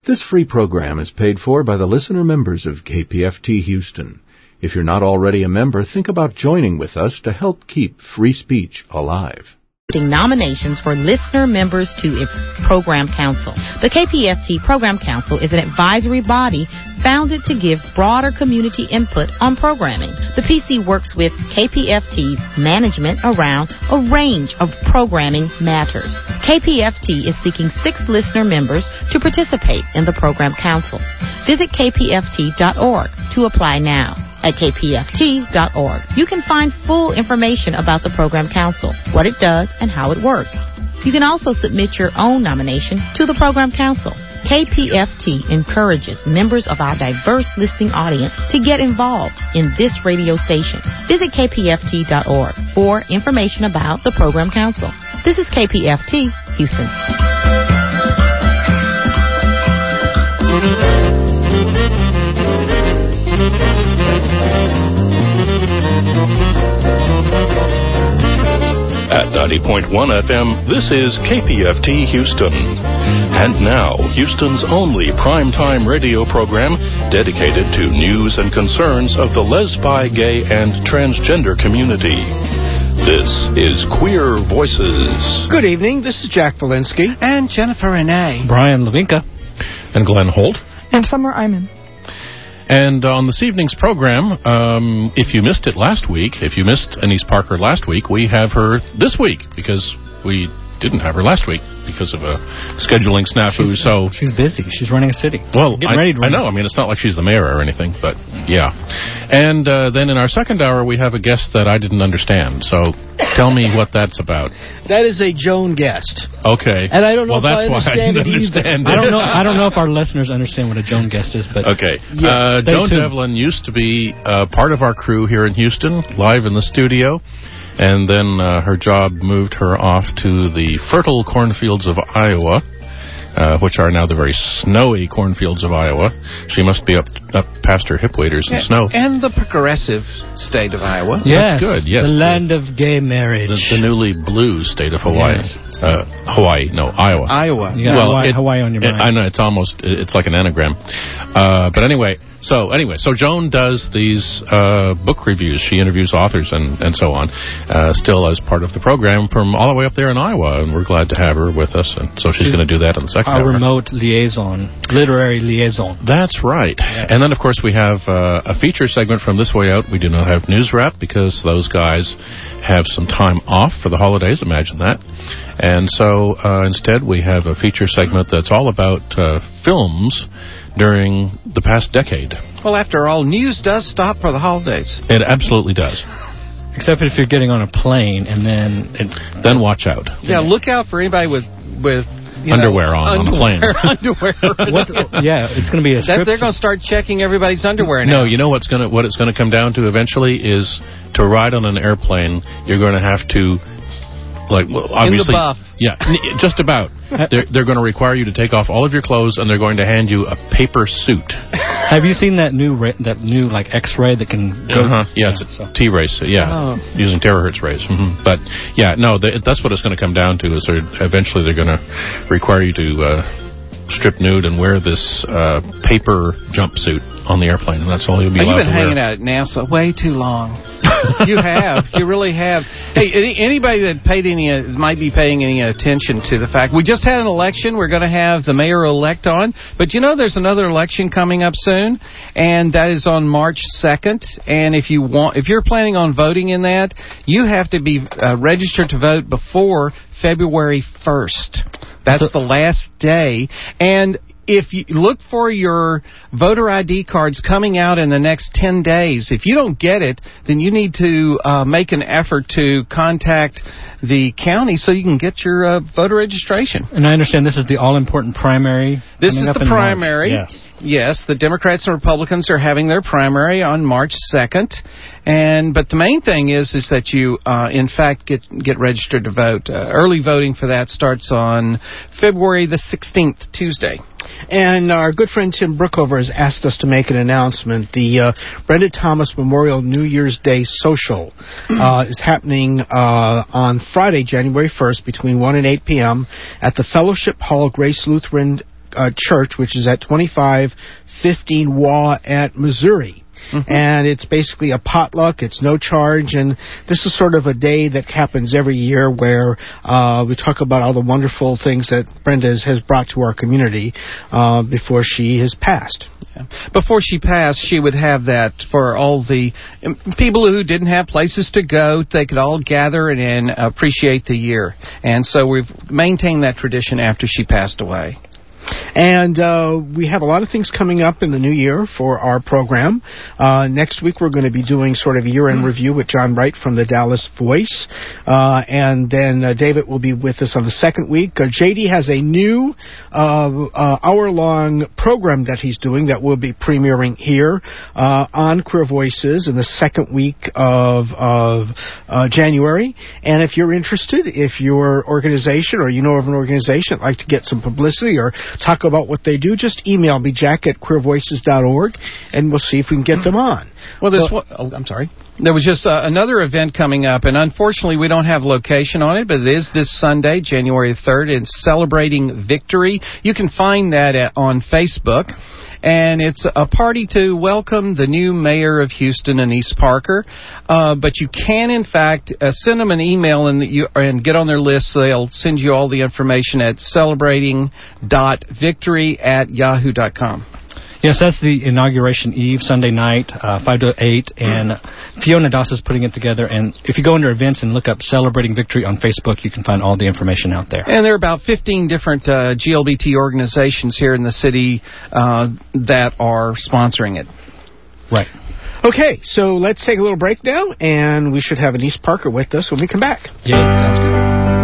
This free program is paid for by the listener members of KPFT Houston. If you're not already a member, think about joining with us to help keep free speech alive. Nominations for listener members to its Program Council. The KPFT Program Council is an advisory body founded to give broader community input on programming. The PC works with KPFT's management around a range of programming matters. KPFT is seeking 6 listener members to participate in the Program Council. Visit kpft.org to apply now. At kpft.org, you can find full information about the Program Council, what it does, and how it works. You can also submit your own nomination to the Program Council. KPFT encourages members of our diverse listening audience to get involved in this radio station. Visit kpft.org for information about the Program Council. This is KPFT, Houston. At 90.1 FM, this is KPFT Houston. And now, Houston's only primetime radio program dedicated to news and concerns of the lesbi, gay, and transgender community. This is Queer Voices. Good evening, this is Jack Valinsky. And Jennifer Renee. Brian Levinka. And Glenn Holt. And Summer Iman. And on this evening's program, if you missed it last week, if you missed Anise Parker last week, we have her this week because we didn't have her last week because of a scheduling snafu. She's busy. She's running a city. Well, I know. I mean, it's not like she's the mayor or anything, but yeah. And then in our second hour, we have a guest that I didn't understand. So tell me what that's about. That is a Joan guest. Okay. And I don't know if I understand it either. I don't know if our listeners understand what a Joan guest is, but okay. Yes, Joan Devlin used to be part of our crew here in Houston, live in the studio. And then her job moved her off to the fertile cornfields of Iowa, which are now the very snowy cornfields of Iowa. She must be up past her hip waders in snow. And the progressive state of Iowa. Yes, that's good. Yes, the land of gay marriage. The newly blue state of Hawaii. Yes. Iowa. Iowa. You got Hawaii on your mind. I know, it's like an anagram. But anyway, so Joan does these book reviews. She interviews authors and so on, still as part of the program from all the way up there in Iowa, and we're glad to have her with us. And so she's going to do that in the second hour. Our remote liaison, literary liaison. That's right. Yes. And then, of course, we have a feature segment from This Way Out. We do not have News Wrap because those guys have some time off for the holidays. Imagine that. And so instead we have a feature segment that's all about films during the past decade. Well, after all, news does stop for the holidays. It absolutely does. Except if you're getting on a plane and then watch out. Yeah, look out for anybody with underwear on the plane. Underwear. It's going to be a strip. They're going to start checking everybody's underwear now. No, you know what it's going to come down to eventually is to ride on an airplane, you're going to have to obviously, in the buff. Yeah, just about. They're going to require you to take off all of your clothes, and they're going to hand you a paper suit. Have you seen that new X-ray that can go? Yeah, it's a T-rays. Using terahertz rays. Mm-hmm. But yeah, no, that's what it's going to come down to. Is eventually they're going to require you to strip nude and wear this paper jumpsuit on the airplane, and that's all you'll be allowed to wear. You've been hanging out at NASA way too long. You have. You really have. Hey, anybody that might be paying any attention to the fact we just had an election. We're going to have the mayor-elect on, but there's another election coming up soon, and that is on March 2nd. And if you're planning on voting in that, you have to be registered to vote before February 1st. That's the last day. And if you look for your voter ID cards coming out in the next 10 days, if you don't get it, then you need to make an effort to contact the county so you can get your voter registration. And I understand this is the all-important primary. This is the primary. Yes. Yes, the Democrats and Republicans are having their primary on March 2nd. But the main thing is that you, in fact, get registered to vote. Early voting for that starts on February the 16th, Tuesday. And our good friend Tim Brookover has asked us to make an announcement. The Brenda Thomas Memorial New Year's Day Social is happening on Friday, January 1st, between 1 and 8 p.m. at the Fellowship Hall, Grace Lutheran church, which is at 2515 Waugh at Missouri. Mm-hmm. And it's basically a potluck. It's no charge. And this is sort of a day that happens every year where we talk about all the wonderful things that Brenda has brought to our community before she has passed. Yeah. Before she passed, she would have that for all the people who didn't have places to go. They could all gather and appreciate the year. And so we've maintained that tradition after she passed away. And we have a lot of things coming up in the new year for our program. Next week we're going to be doing sort of a year-end review with John Wright from the Dallas Voice. And then David will be with us on the second week. JD has a new hour-long program that he's doing that will be premiering here on Queer Voices in the second week of January. And if you're interested, if your organization or you know of an organization that'd like to get some publicity or talk about what they do, just email me, jack@queervoices.org, and we'll see if we can get them on. Well, I'm sorry. There was just another event coming up, and unfortunately we don't have location on it, but it is this Sunday, January 3rd. It's Celebrating Victory. You can find that on Facebook. And it's a party to welcome the new mayor of Houston, Annise Parker. But you can, in fact, send them an email and get on their list. So they'll send you all the information at celebrating.victory@yahoo.com. Yes, that's the inauguration eve, Sunday night, 5 to 8, and Fiona Doss is putting it together. And if you go under events and look up Celebrating Victory on Facebook, you can find all the information out there. And there are about 15 different GLBT organizations here in the city that are sponsoring it. Right. Okay, so let's take a little break now, and we should have Annise Parker with us when we come back. Yeah, sounds good.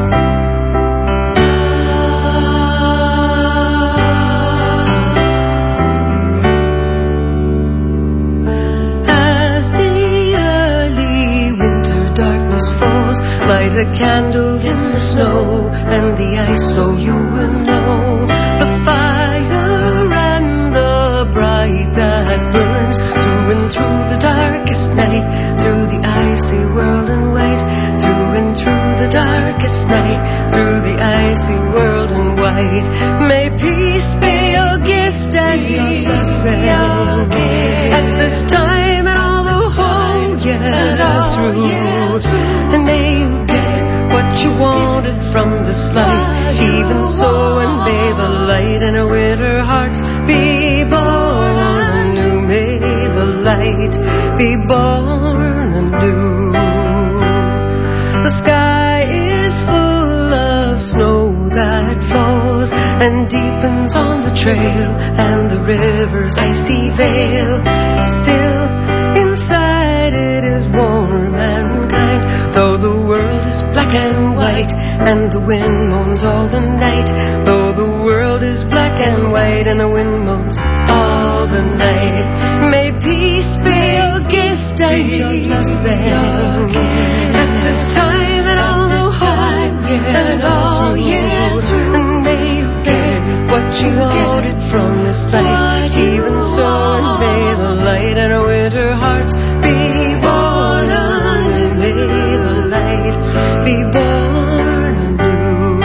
Light a candle in the snow and the ice so you will know the fire and the bright that burns through and through the darkest night, through the icy world and white, through and through the darkest night, through the icy world and white. May peace be your gift and your blessing at this time and all the whole year through. And may you get what you wanted from this life, even so, and may the light in our winter hearts be born anew. May the light be born anew. The sky is full of snow that falls and deepens on the trail, and the river's icy veil. Still inside it is warm and kind, though the world is black and white, and the wind moans all the night. Though the world is black and white, and the wind moans all the night. May peace be your gift and your blessing at this time and all the whole year and all year through. And may you get what you wanted from this life, even so, and may the light in our winter hearts be born anew. May the light be born anew.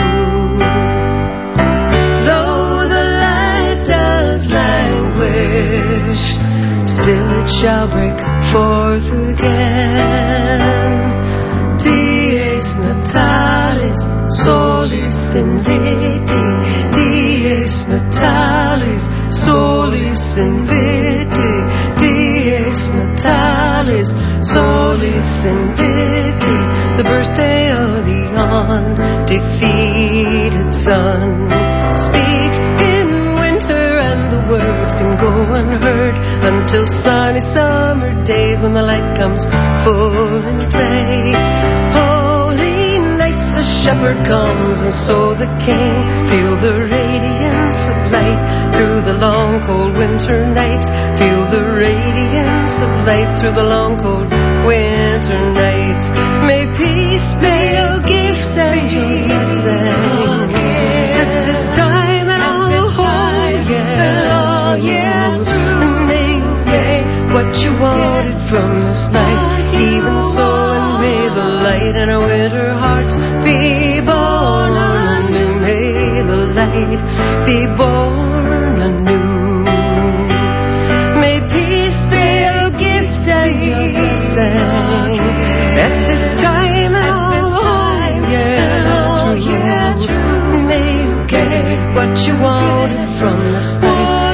Though the light does languish, still it shall break forth again. Dies natalis solis inviti, dies natalis solis inviti, dies natalis solis inviti. The birthday of the undefeated sun. Speak in winter and the words can go unheard until sunny summer days when the light comes full in play. Holy nights the shepherd comes, and so the king. Feel the radiance of light through the long cold winter nights. Feel the radiance of light through the long cold winter nights. May peace be your gift and your blessing at this time and all the whole year through. And may you get what you wanted from this night, even so, and may the light in our winter hearts be born anew. May the light be born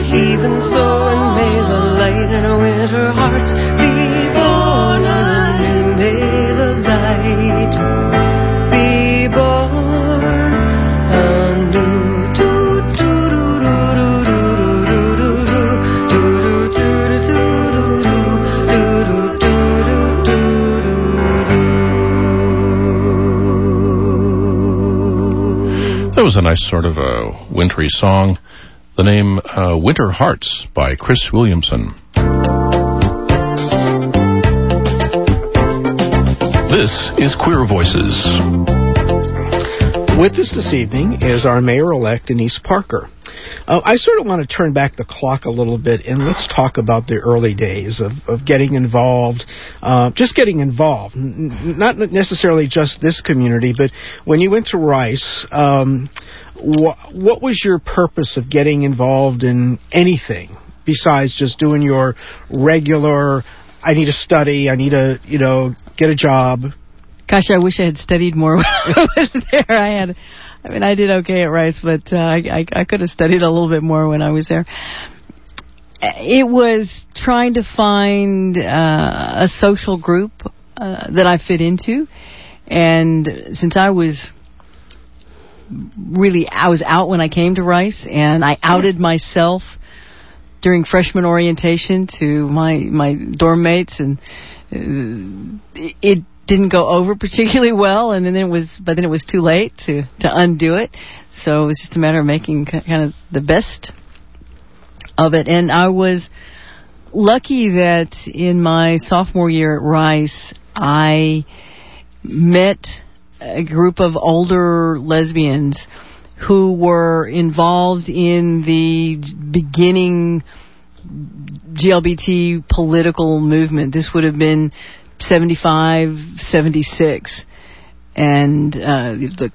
even so, and may the light in our winter hearts be born, and may the light be born anew. That was a nice sort of a wintry song. The name Winter Hearts by Chris Williamson. This is Queer Voices. With us this evening is our mayor-elect, Denise Parker. I sort of want to turn back the clock a little bit, and let's talk about the early days of getting involved, just getting involved, not necessarily just this community, but when you went to Rice, what was your purpose of getting involved in anything besides just doing your regular, I need to study, I need to, get a job? Gosh, I wish I had studied more when I was there. I did okay at Rice, but I could have studied a little bit more when I was there. It was trying to find a social group that I fit into. And since I was out when I came to Rice, and I outed myself during freshman orientation to my dorm mates, and it didn't go over particularly well, and then it was too late to undo it. So it was just a matter of making kind of the best of it. And I was lucky that in my sophomore year at Rice, I met a group of older lesbians who were involved in the beginning GLBT political movement. This would have been 75, 76, and the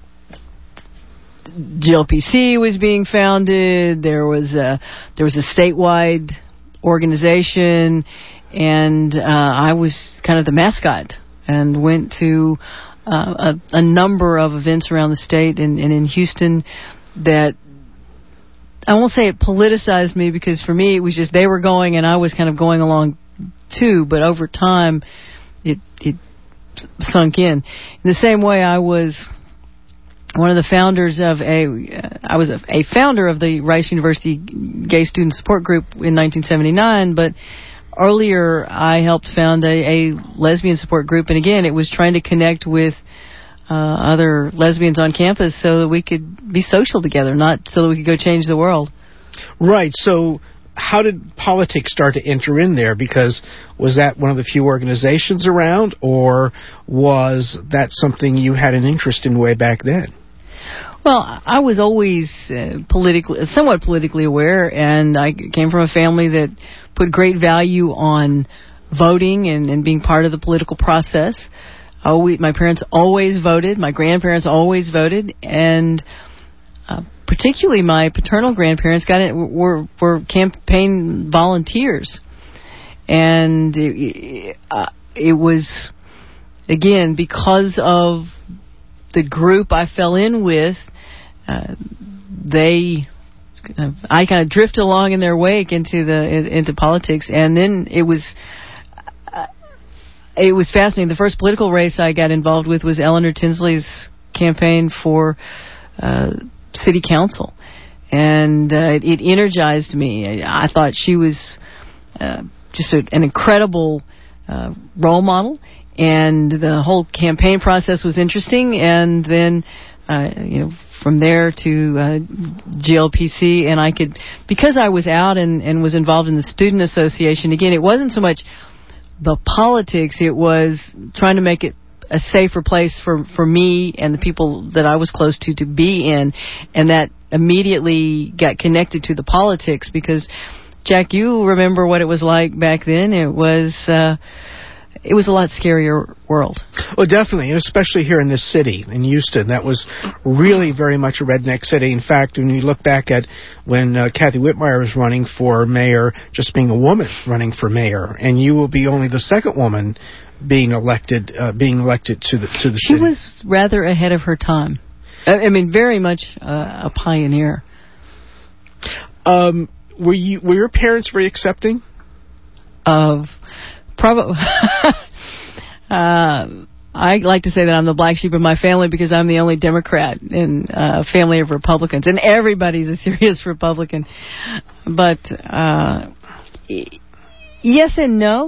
GLPC was being founded. There was a statewide organization, and I was kind of the mascot, and went to a number of events around the state and in Houston that, I won't say it politicized me, because for me it was just they were going and I was kind of going along too, but over time it sunk in. In the same way, I was one of the founders of I was a founder of the Rice University Gay Student Support Group in 1979, but earlier I helped found a lesbian support group, and again, it was trying to connect with other lesbians on campus so that we could be social together, not so that we could go change the world. Right, so how did politics start to enter in there? Because was that one of the few organizations around, or was that something you had an interest in way back then? Well, I was always somewhat politically aware, and I came from a family that put great value on voting and being part of the political process. My parents always voted. My grandparents always voted, and particularly my paternal grandparents were campaign volunteers, and it was, again, because of the group I fell in with. I kind of drifted along in their wake into politics, and then it was fascinating. The first political race I got involved with was Eleanor Tinsley's campaign for city council, and it energized me. I thought she was just an incredible role model, and the whole campaign process was interesting. And then from there to GLPC, and I could, because I was out and was involved in the student association, again, it wasn't so much the politics, it was trying to make it a safer place for me and the people that I was close to be in, and that immediately got connected to the politics, because, Jack, you remember what it was like back then. It was a lot scarier world. Oh, definitely, and especially here in this city, in Houston. That was really very much a redneck city. In fact, when you look back at when Kathy Whitmire was running for mayor, just being a woman running for mayor, and you will be only the second woman being elected to the city. She was rather ahead of her time. I mean, very much a pioneer. were your parents very accepting? Of probably. I like to say that I'm the black sheep of my family because I'm the only Democrat in a family of Republicans, and everybody's a serious Republican. But yes and no.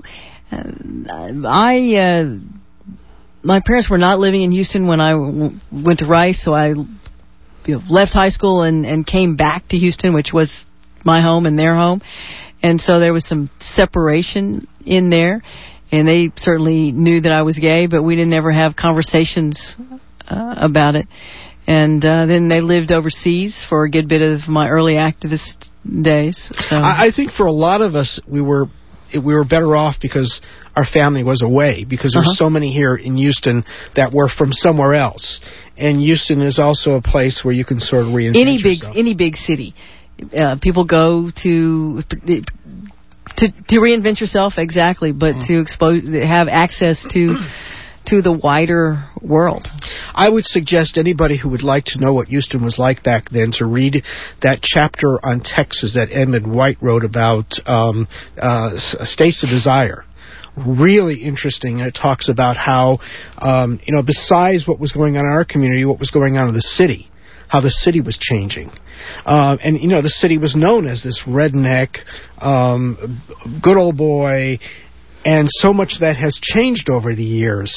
My parents were not living in Houston when I went to Rice, so I left high school and came back to Houston, which was my home and their home. And so there was some separation in there. And they certainly knew that I was gay, but we didn't ever have conversations about it. And then they lived overseas for a good bit of my early activist days. So I think for a lot of us, we were better off because our family was away, because there were so many here in Houston that were from somewhere else. And Houston is also a place where you can sort of reinvent yourself. Any big city. People go to reinvent yourself, exactly, but to have access to the wider world. I would suggest anybody who would like to know what Houston was like back then to read that chapter on Texas that Edmund White wrote about States of Desire. Really interesting, and it talks about how, besides what was going on in our community, what was going on in the city, how the city was changing. And the city was known as this redneck, good old boy, and so much that has changed over the years.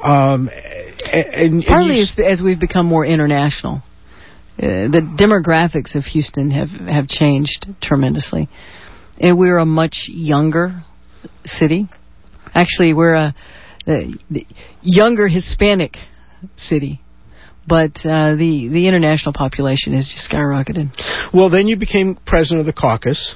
Partly as we've become more international. The demographics of Houston have changed tremendously. And we're a much younger city. Actually, we're a younger Hispanic city. But the international population has just skyrocketed. Well, then you became president of the caucus.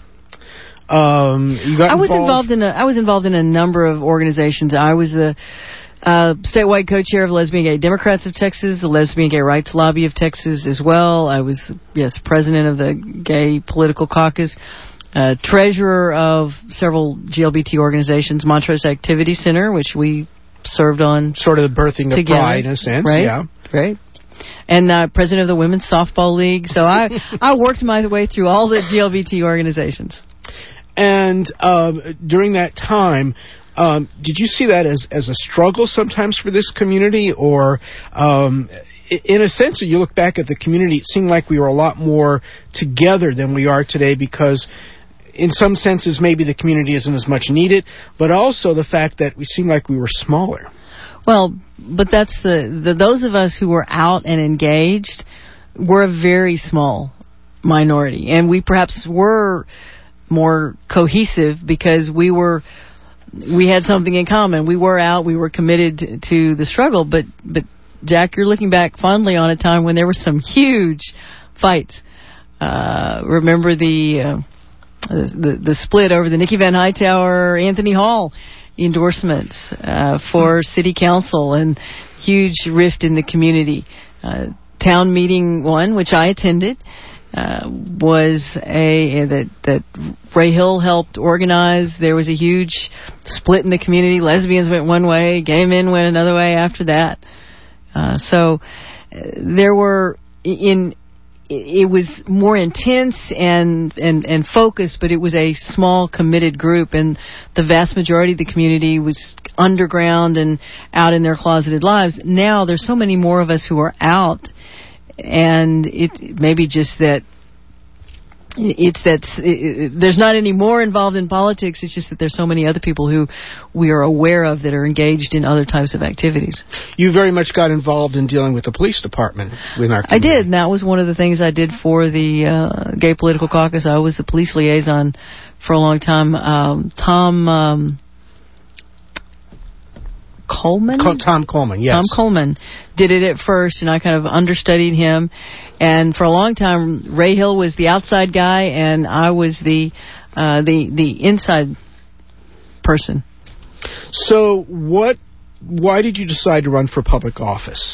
I was involved in a number of organizations. I was the statewide co-chair of Lesbian Gay Democrats of Texas, the Lesbian Gay Rights Lobby of Texas as well. I was president of the Gay Political Caucus, treasurer of several GLBT organizations, Montrose Activity Center, which we served on. Sort of the birthing of Pride, in a sense, right? Yeah. Right. And president of the Women's Softball League. So I worked my way through all the GLBT organizations. And during that time, did you see that as a struggle sometimes for this community? Or in a sense, when you look back at the community, it seemed like we were a lot more together than we are today, because in some senses maybe the community isn't as much needed, but also the fact that we seem like we were smaller. Well, but that's those of us who were out and engaged were a very small minority, and we perhaps were more cohesive because we had something in common. We were out, we were committed to the struggle, but Jack, you're looking back fondly on a time when there were some huge fights. Remember the split over the Nikki Van Hightower, Anthony Hall endorsements for city council, and huge rift in the community. Town meeting one, which I attended, was that Ray Hill helped organize. There was a huge split in the community. Lesbians went one way, gay men went another way after that. So there were it was more intense and focused, but it was a small, committed group, and the vast majority of the community was underground and out in their closeted lives. Now there's so many more of us who are out, and it maybe just that there's not any more involved in politics. It's just that there's so many other people who we are aware of that are engaged in other types of activities. You very much got involved in dealing with the police department in our community. I did, and that was one of the things I did for the Gay Political Caucus. I was the police liaison for a long time. Tom Coleman? Tom Coleman, yes. Tom Coleman did it at first, and I kind of understudied him. And for a long time, Ray Hill was the outside guy, and I was the inside person. So why did you decide to run for public office?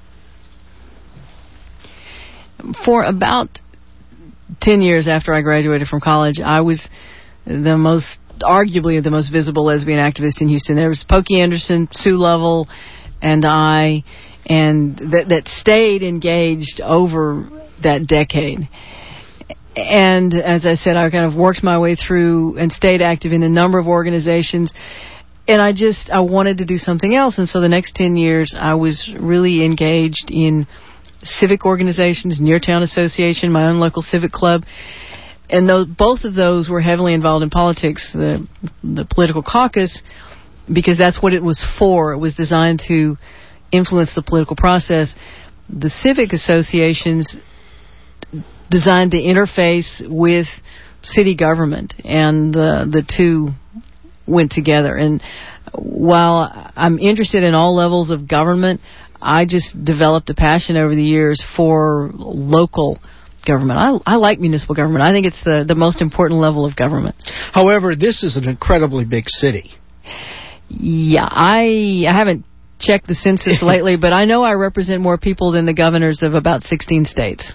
For about 10 years after I graduated from college, I was arguably the most visible lesbian activist in Houston. There was Pokey Anderson, Sue Lovell, and I, and that stayed engaged over that decade. And as I said, I kind of worked my way through and stayed active in a number of organizations. And I wanted to do something else. And so the next 10 years, I was really engaged in civic organizations, Neartown Association, my own local civic club. And both of those were heavily involved in politics, the political caucus, because that's what it was for. It was designed to influence the political process. The civic associations designed to interface with city government, and the two went together. And while I'm interested in all levels of government, I just developed a passion over the years for local government. I like municipal government. I think it's the most important level of government. However, this is an incredibly big city. Yeah, I haven't checked the census lately, but I know I represent more people than the governors of about 16 states.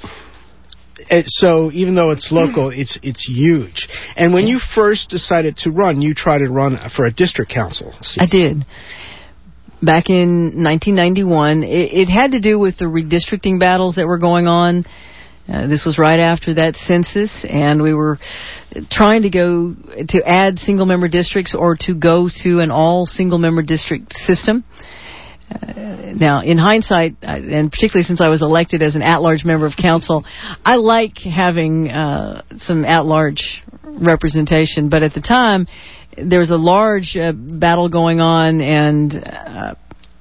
So even though it's local, it's huge. And when you first decided to run, you tried to run for a district council seat. I did. Back in 1991, it had to do with the redistricting battles that were going on. This was right after that census, and we were trying to add single-member districts or to go to an all single-member district system. Now, in hindsight, and particularly since I was elected as an at-large member of council, I like having some at-large representation. But at the time, there was a large battle going on, and I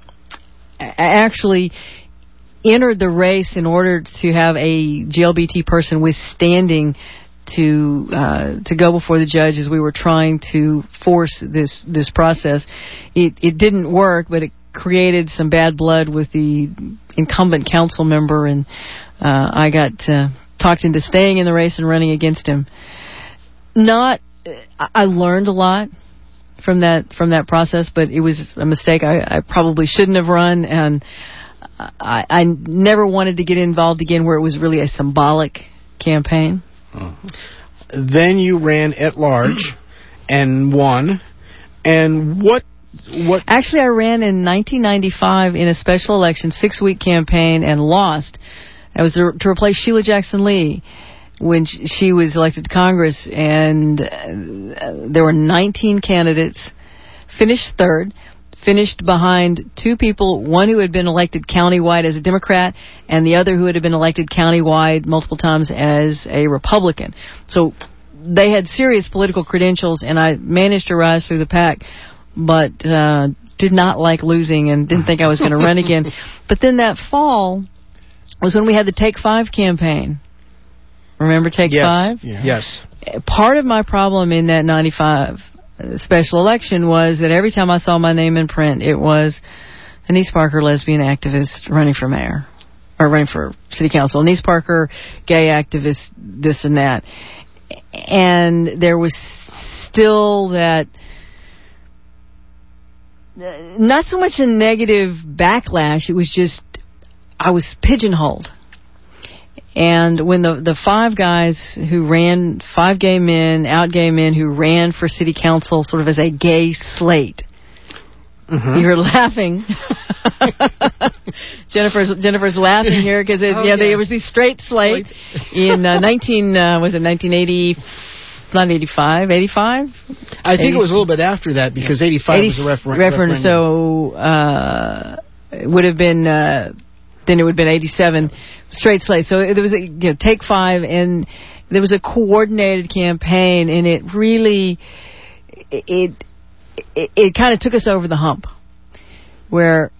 actually entered the race in order to have a GLBT person with standing to go before the judge as we were trying to force this process. It didn't work, but it created some bad blood with the incumbent council member, and I got talked into staying in the race and running against him. I learned a lot from that process, but it was a mistake. I probably shouldn't have run, and I never wanted to get involved again where it was really a symbolic campaign. Then you ran at large and won. And what? Actually, I ran in 1995 in a special election, 6-week campaign, and lost. I was to replace Sheila Jackson Lee when she was elected to Congress, and there were 19 candidates. Finished third. Finished behind two people, one who had been elected countywide as a Democrat and the other who had been elected countywide multiple times as a Republican. So they had serious political credentials, and I managed to rise through the pack, but did not like losing and didn't think I was going to run again. But then that fall was when we had the Take 5 campaign. Remember Take 5? Yeah. Yes. Part of my problem in that 95 special election was that every time I saw my name in print, it was Anise Parker, lesbian activist, running for mayor, or running for city council. Anise Parker, gay activist, this and that. And there was still that, not so much a negative backlash, it was just, I was pigeonholed. And when the 5 guys who ran, 5 gay men, out gay men who ran for city council sort of as a gay slate. Mm-hmm. You're laughing. Jennifer's laughing here because there was this straight slate in 1980, not 85, 85? I think it was a little bit after that because 85 was a referendum. So it would have been, then it would have been 87. Straight slate. So there was a Take 5, and there was a coordinated campaign, and it really it kind of took us over the hump. Where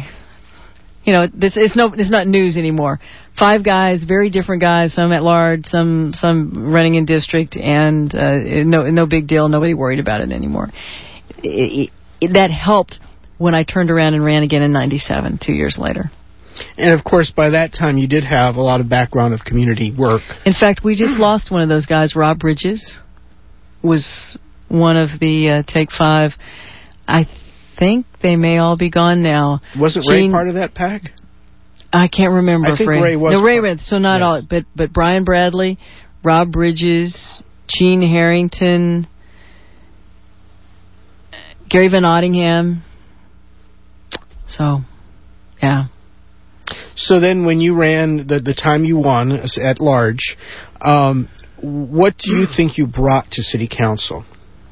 it's not news anymore. 5 guys, very different guys, some at large, some running in district, and no big deal. Nobody worried about it anymore. That helped when I turned around and ran again in 97, 2 years later. And, of course, by that time, you did have a lot of background of community work. In fact, we just lost one of those guys. Rob Bridges was one of the Take 5. I think they may all be gone now. Wasn't Ray part of that pack? I can't remember. I think Ray was. No, Ray, so not all. But Brian Bradley, Rob Bridges, Gene Harrington, Gary Van Ottingham. So, yeah. So then when you ran, the time you won at large, what do you think you brought to City Council?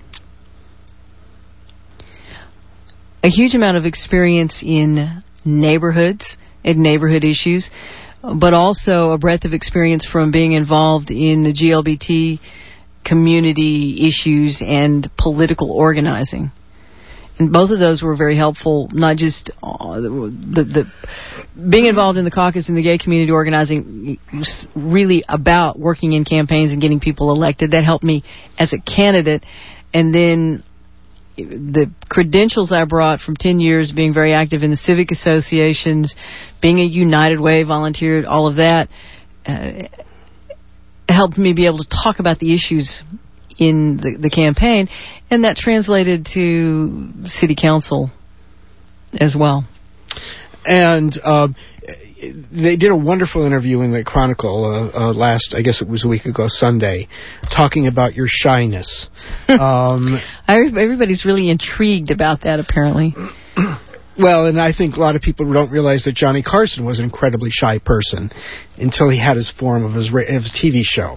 A huge amount of experience in neighborhoods and neighborhood issues, but also a breadth of experience from being involved in the GLBT community issues and political organizing. And both of those were very helpful, not just the being involved in the caucus and the gay community organizing was really about working in campaigns and getting people elected. That helped me as a candidate. And then the credentials I brought from 10 years being very active in the civic associations, being a United Way volunteer, all of that helped me be able to talk about the issues in the campaign, and that translated to City Council as well. And they did a wonderful interview in the Chronicle last, I guess it was a week ago, Sunday, talking about your shyness. Everybody's really intrigued about that, apparently. Well, and I think a lot of people don't realize that Johnny Carson was an incredibly shy person until he had his form of his TV show.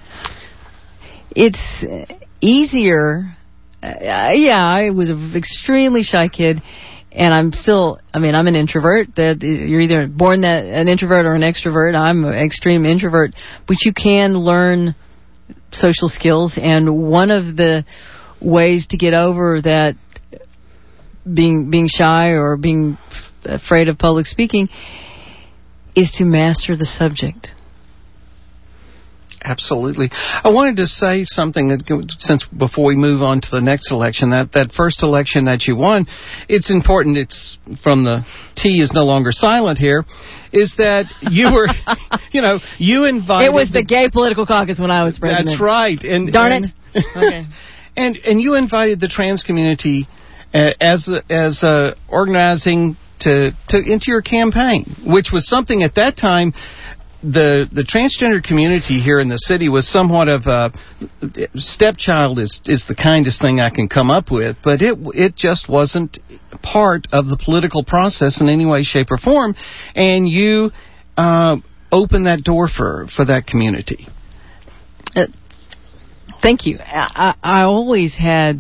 It's easier. I was an extremely shy kid, and I'm an introvert. That you're either born an introvert or an extrovert. I'm an extreme introvert, but you can learn social skills, and one of the ways to get over that being shy or being afraid of public speaking is to master the subject. Absolutely. I wanted to say something since before we move on to the next election, that first election that you won, it's important. It's from the T is no longer silent here. Is that you were, you invited. It was the gay political caucus when I was president. That's right. Darn it. Okay. And you invited the trans community as organizing to into your campaign, which was something at that time. The transgender community here in the city was somewhat of a stepchild is the kindest thing I can come up with, but it just wasn't part of the political process in any way, shape, or form, and you opened that door for that community. Thank you. I always had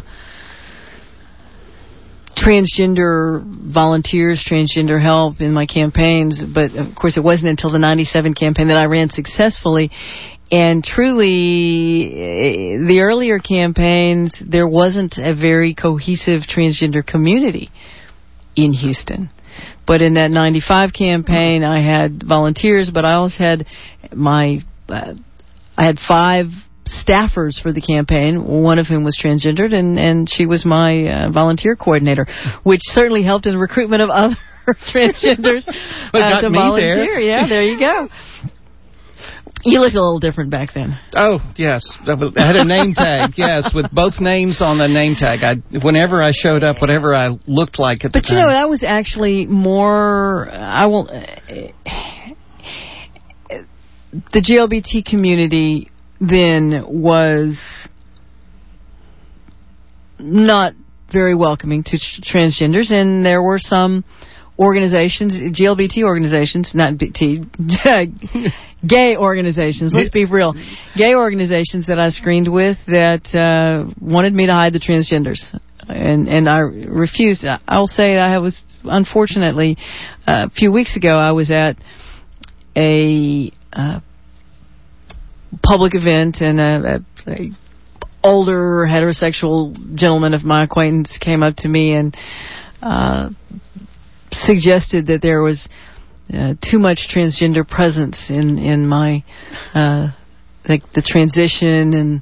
transgender volunteers, transgender help in my campaigns, but of course it wasn't until the 97 campaign that I ran successfully. And truly, the earlier campaigns, there wasn't a very cohesive transgender community in Houston. But in that 95 campaign, I had volunteers, but I also had I had 5 staffers for the campaign, one of whom was transgendered, and she was my volunteer coordinator, which certainly helped in the recruitment of other transgenders to volunteer. There. Yeah, there you go. You looked a little different back then. Oh, yes. I had a name tag, yes, with both names on the name tag. Whenever I showed up, whatever I looked like at the time. But, that was actually more... the GLBT community then was not very welcoming to transgenders, and there were some organizations, GLBT organizations, not BT, gay organizations, let's be real, gay organizations that I screened with that wanted me to hide the transgenders, and I refused. I'll say I was, unfortunately, a few weeks ago I was at a public event, and a older heterosexual gentleman of my acquaintance came up to me and suggested that there was too much transgender presence in my the transition, and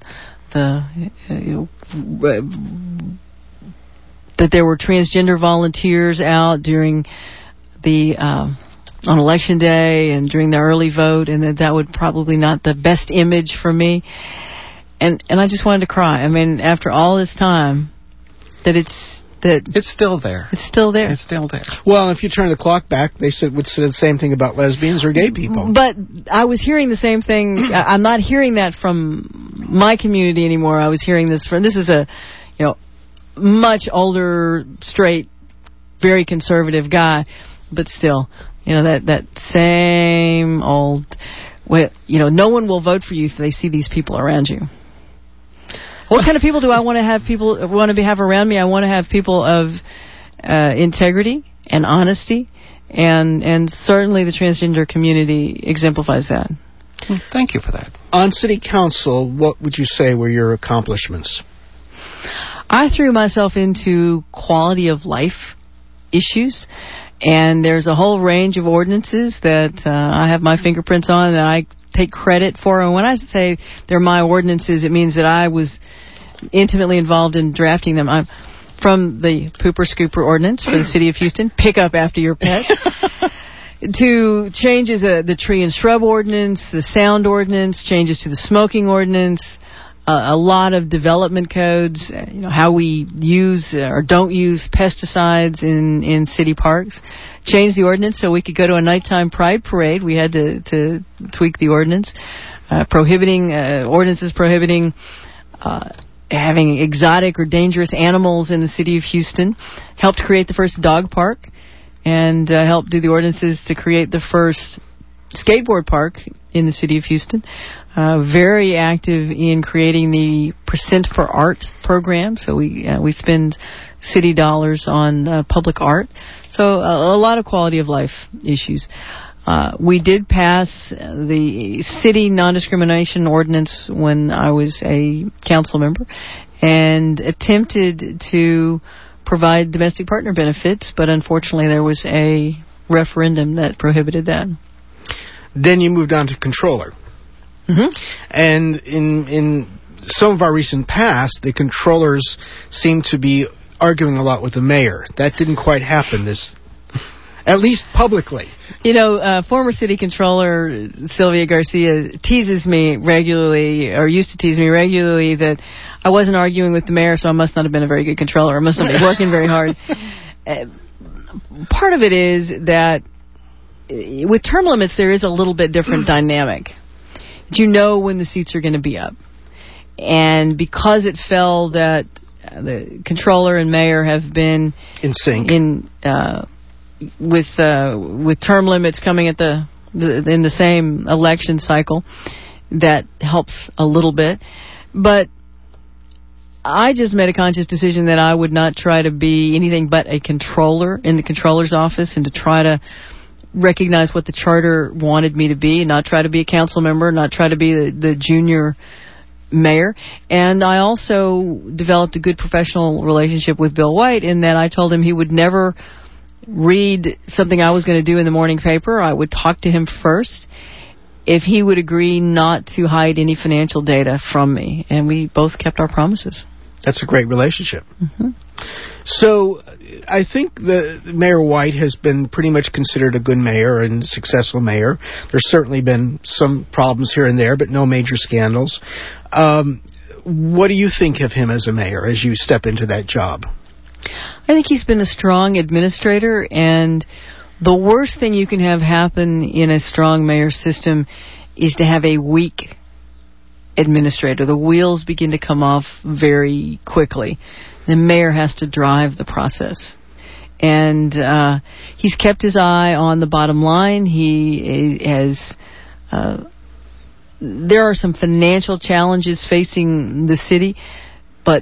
that there were transgender volunteers out during the on Election Day and during the early vote, and that would probably not the best image for me. And I just wanted to cry. I mean, after all this time, it's still there. It's still there. It's still there. Well, if you turn the clock back, would say the same thing about lesbians or gay people. But I was hearing the same thing. I'm not hearing that from my community anymore. I was hearing this is a, much older, straight, very conservative guy, but still, that same old well, no one will vote for you if they see these people around you. What kind of people do I want to have around me? I want to have people of integrity and honesty, and certainly the transgender community exemplifies that. Well, thank you for that. On City Council, what would you say were your accomplishments? I threw myself into quality of life issues, and there's a whole range of ordinances that I have my fingerprints on that I take credit for. And when I say they're my ordinances, it means that I was intimately involved in drafting them. I'm from the Pooper Scooper ordinance for the City of Houston, pick up after your pet, to changes the tree and shrub ordinance, the sound ordinance, changes to the smoking ordinance, a lot of development codes, how we use or don't use pesticides in city parks. Changed the ordinance so we could go to a nighttime pride parade. We had to tweak the ordinance, ordinances prohibiting having exotic or dangerous animals in the city of Houston. Helped create the first dog park, and helped do the ordinances to create the first skateboard park in the city of Houston. Very active in creating the Percent for Art program, so we spend city dollars on public art. So a lot of quality of life issues. We did pass the city non-discrimination ordinance when I was a council member, and attempted to provide domestic partner benefits, but unfortunately there was a referendum that prohibited that. Then you moved on to controller. Mm-hmm. And in some of our recent past, the controllers seem to be arguing a lot with the mayor. That didn't quite happen at least publicly. Former city controller Sylvia Garcia teases me regularly, or used to tease me regularly, that I wasn't arguing with the mayor, so I must not have been a very good controller. I must not be working very hard. Part of it is that with term limits, there is a little bit different dynamic. You know when the seats are going to be up. And because it fell that the controller and mayor have been in sync with term limits coming at in the same election cycle, that helps a little bit. But I just made a conscious decision that I would not try to be anything but a controller in the controller's office, and to try to recognize what the charter wanted me to be, not try to be a council member, not try to be the junior mayor. And I also developed a good professional relationship with Bill White, in that I told him he would never read something I was going to do in the morning paper. I would talk to him first if he would agree not to hide any financial data from me. And we both kept our promises. That's a great relationship. Mm-hmm. So I think the Mayor White has been pretty much considered a good mayor and successful mayor. There's certainly been some problems here and there, but no major scandals. What do you think of him as a mayor as you step into that job? I think he's been a strong administrator, and the worst thing you can have happen in a strong mayor system is to have a weak administrator. The wheels begin to come off very quickly. The mayor has to drive the process. And he's kept his eye on the bottom line. He has... there are some financial challenges facing the city, but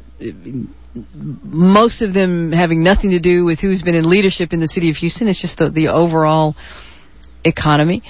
most of them having nothing to do with who's been in leadership in the city of Houston. It's just the overall economy.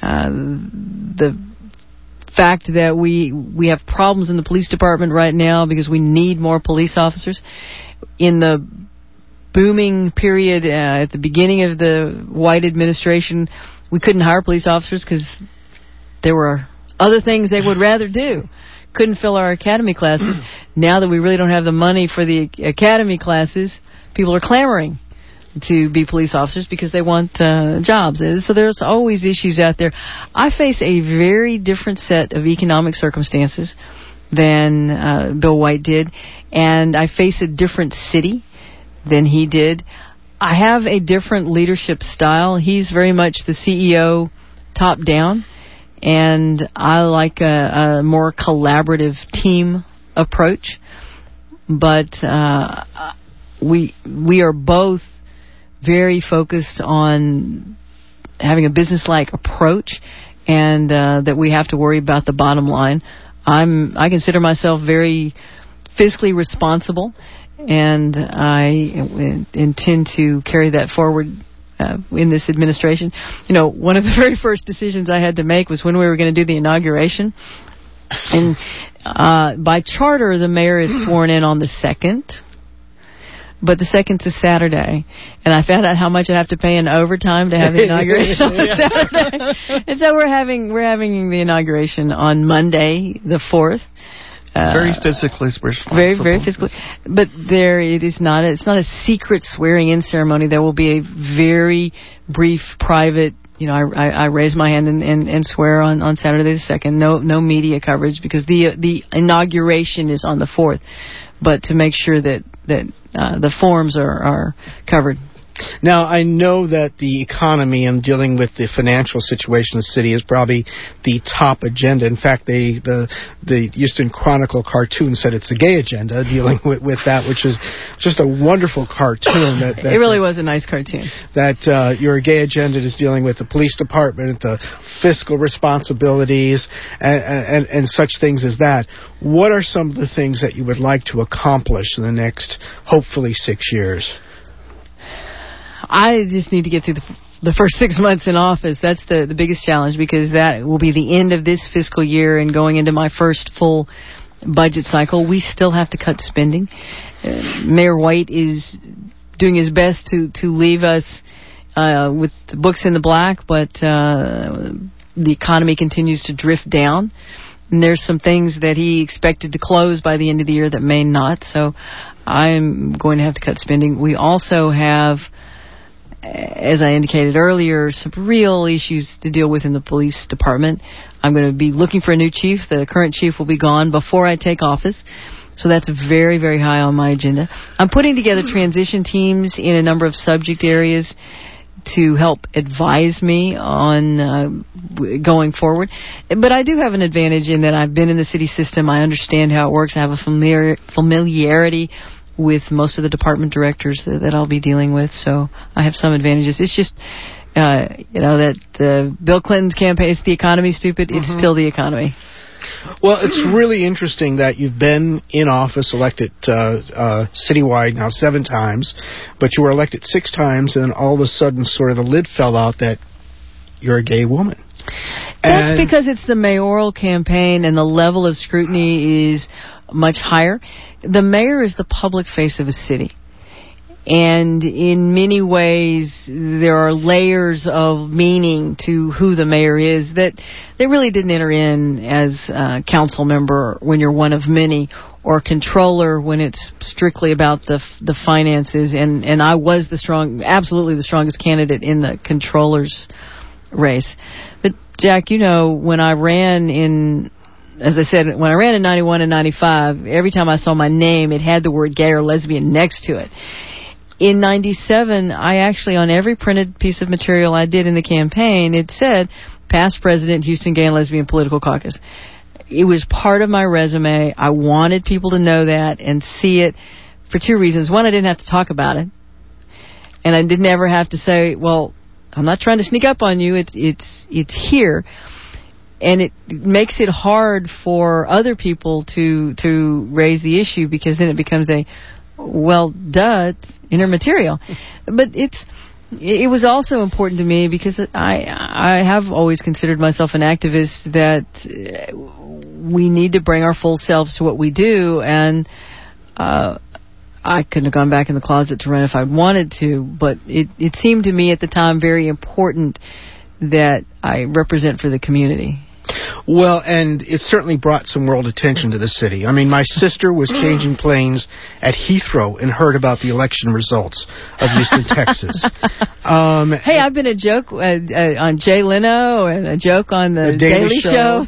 The fact that we have problems in the police department right now because we need more police officers. In the booming period at the beginning of the White administration, we couldn't hire police officers because there were other things they would rather do. Couldn't fill our academy classes. Now that we really don't have the money for the academy classes, people are clamoring to be police officers because they want jobs. So there's always issues out there. I face a very different set of economic circumstances than Bill White did, and I face a different city than he did. I have a different leadership style. He's very much the CEO top down, and I like a more collaborative team approach. But we are both very focused on having a business-like approach and that we have to worry about the bottom line. I consider myself very fiscally responsible, and I intend to carry that forward in this administration. One of the very first decisions I had to make was when we were going to do the inauguration. And by charter, the mayor is sworn in on the 2nd. But the 2nd's a Saturday, and I found out how much I have to pay in overtime to have the inauguration on Saturday. And so we're having the inauguration on Monday, the 4th. Very physically responsible. Very, very physically. But it's not a secret swearing-in ceremony. There will be a very brief, private. I raise my hand and swear on Saturday the 2nd. No media coverage because the inauguration is on the 4th. But to make sure that the forms are covered. Now, I know that the economy and dealing with the financial situation of the city is probably the top agenda. In fact, the Houston Chronicle cartoon said it's the gay agenda, dealing with that, which is just a wonderful cartoon. It really was a nice cartoon. That your gay agenda is dealing with the police department, the fiscal responsibilities, and such things as that. What are some of the things that you would like to accomplish in the next, hopefully, 6 years? I just need to get through the first 6 months in office. That's the biggest challenge because that will be the end of this fiscal year and going into my first full budget cycle. We still have to cut spending. Mayor White is doing his best to leave us with the books in the black, but the economy continues to drift down. And there's some things that he expected to close by the end of the year that may not. So I'm going to have to cut spending. We also have, as I indicated earlier, some real issues to deal with in the police department. I'm going to be looking for a new chief. The current chief will be gone before I take office. So that's very, very high on my agenda. I'm putting together transition teams in a number of subject areas to help advise me on going forward. But I do have an advantage in that I've been in the city system. I understand how it works. I have a familiarity with most of the department directors that I'll be dealing with, so I have some advantages. It's just, that Bill Clinton's campaign is the economy stupid. It's still the economy. Well, it's really interesting that you've been in office, elected citywide now 7 times, but you were elected 6 times, and all of a sudden sort of the lid fell out that you're a gay woman. That's because it's the mayoral campaign and the level of scrutiny is much higher. The mayor is the public face of a city. And in many ways, there are layers of meaning to who the mayor is that they really didn't enter in as a council member when you're one of many, or controller when it's strictly about the finances. And I was absolutely the strongest candidate in the controller's race. But Jack, when I ran in, as I said, when I ran in 91 and 95, every time I saw my name, it had the word gay or lesbian next to it. In 97, I actually, on every printed piece of material I did in the campaign, it said, past president, Houston Gay and Lesbian Political Caucus. It was part of my resume. I wanted people to know that and see it for 2 reasons. One, I didn't have to talk about it. And I didn't ever have to say, well, I'm not trying to sneak up on you. It's here. And it makes it hard for other people to raise the issue because then it becomes it's inner material. But it was also important to me because I have always considered myself an activist that we need to bring our full selves to what we do, and I couldn't have gone back in the closet to run if I wanted to, but it seemed to me at the time very important that I represent for the community. Well, and it certainly brought some world attention to the city. I mean, my sister was changing planes at Heathrow and heard about the election results of Houston, Texas. Hey, I've been a joke on Jay Leno and a joke on the Daily Show.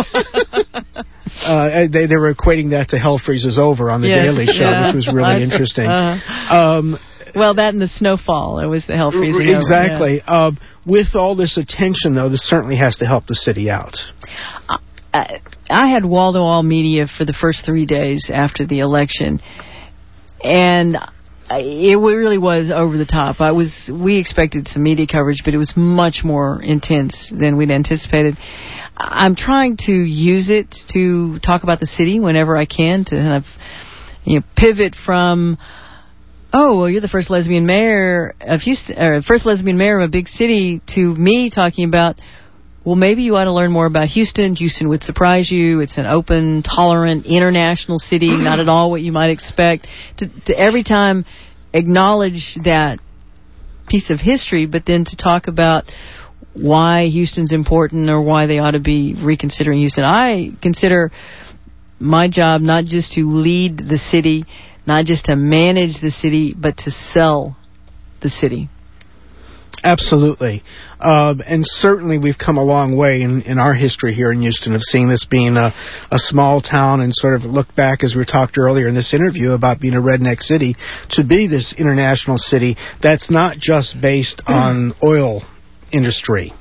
They were equating that to Hell Freezes Over on the Daily Show, which was really interesting. Well, that and the snowfall. It was the hell freezing over. Exactly. With all this attention, though, this certainly has to help the city out. I had wall-to-wall media for the first 3 days after the election, and it really was over the top. We expected some media coverage, but it was much more intense than we'd anticipated. I'm trying to use it to talk about the city whenever I can, to kind of pivot from, oh, well, you're the first lesbian mayor of Houston, or first lesbian mayor of a big city, to me talking about, well, maybe you ought to learn more about Houston. Houston would surprise you. It's an open, tolerant, international city, not at all what you might expect. To every time acknowledge that piece of history, but then to talk about why Houston's important or why they ought to be reconsidering Houston. I consider my job not just to lead the city, not just to manage the city, but to sell the city. Absolutely. And certainly we've come a long way in our history here in Houston of seeing this being a small town, and sort of look back, as we talked earlier in this interview about being a redneck city, to be this international city that's not just based on oil industry.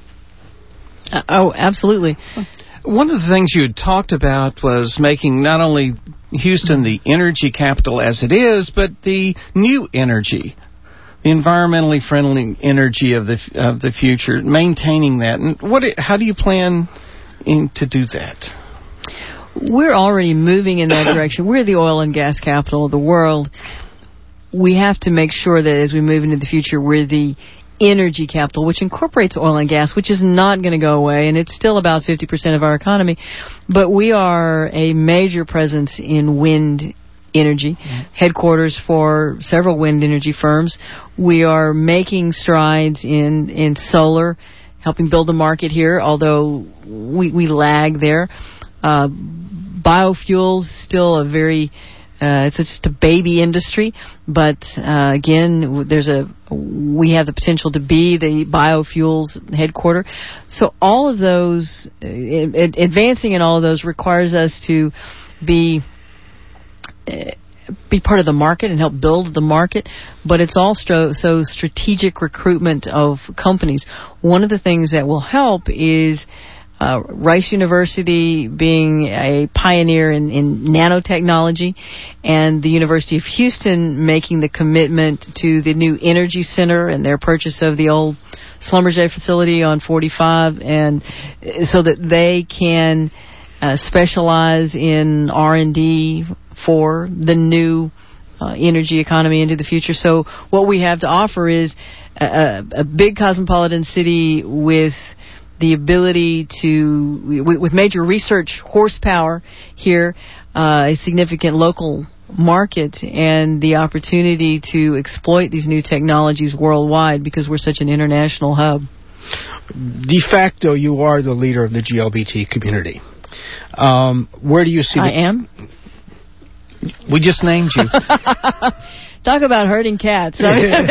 Oh, absolutely. One of the things you had talked about was making not only Houston the energy capital as it is, but the new energy, the environmentally friendly energy of the future, maintaining that. And how do you plan to do that? We're already moving in that direction. We're the oil and gas capital of the world. We have to make sure that as we move into the future, we're the energy capital, which incorporates oil and gas, which is not going to go away, and it's still about 50% of our economy. But we are a major presence in wind energy, headquarters for several wind energy firms. We are making strides in solar, helping build a market here, although we lag there. Biofuels, still a very it's just a baby industry, but again, we have the potential to be the biofuels headquarter. So all of those, advancing in all of those requires us to be part of the market and help build the market, but it's also strategic recruitment of companies. One of the things that will help is Rice University being a pioneer in nanotechnology, and the University of Houston making the commitment to the new Energy Center and their purchase of the old Schlumberger facility on 45, and so that they can specialize in R&D for the new energy economy into the future. So what we have to offer is a big cosmopolitan city with the ability to, with major research horsepower here, a significant local market, and the opportunity to exploit these new technologies worldwide because we're such an international hub. De facto, you are the leader of the GLBT community. Where do you see I am? We just named you. Talk about herding cats. Okay.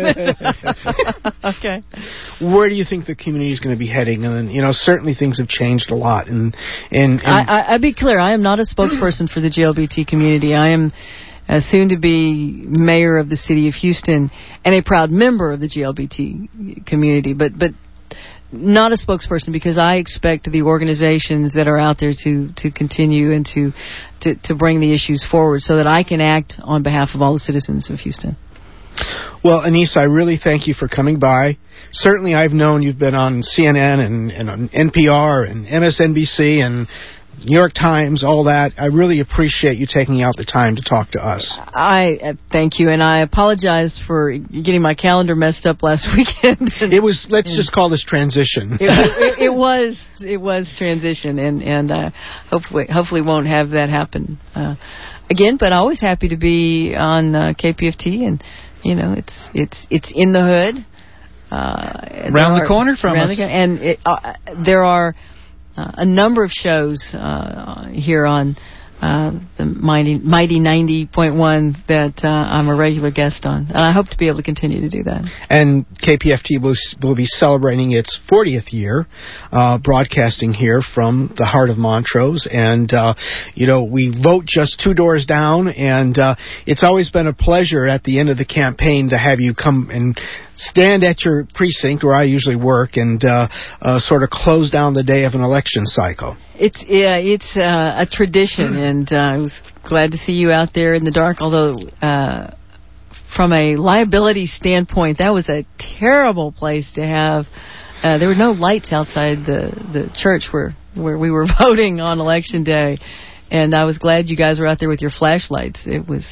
Where do you think the community is going to be heading? And certainly things have changed a lot. And I'd be clear. I am not a spokesperson for the GLBT community. I am soon to be mayor of the city of Houston and a proud member of the GLBT community. But not a spokesperson, because I expect the organizations that are out there to continue and to bring the issues forward so that I can act on behalf of all the citizens of Houston. Well, Anissa, I really thank you for coming by. Certainly I've known you've been on CNN and on NPR and MSNBC and New York Times, all that. I really appreciate you taking out the time to talk to us. I thank you, and I apologize for getting my calendar messed up last weekend. It was, let's just call this transition. It was transition, and hopefully won't have that happen again. But always happy to be on KPFT, and it's in the hood, around the corner from us, and there are a number of shows here on the mighty 90.1 that I'm a regular guest on, and I hope to be able to continue to do that. And KPFT will be celebrating its 40th year broadcasting here from the heart of Montrose, and we vote just 2 doors down, and it's always been a pleasure at the end of the campaign to have you come and stand at your precinct where I usually work and sort of close down the day of an election cycle. It's a tradition, and I was glad to see you out there in the dark, although from a liability standpoint, that was a terrible place to have. There were no lights outside the church where we were voting on Election Day. And I was glad you guys were out there with your flashlights. It was,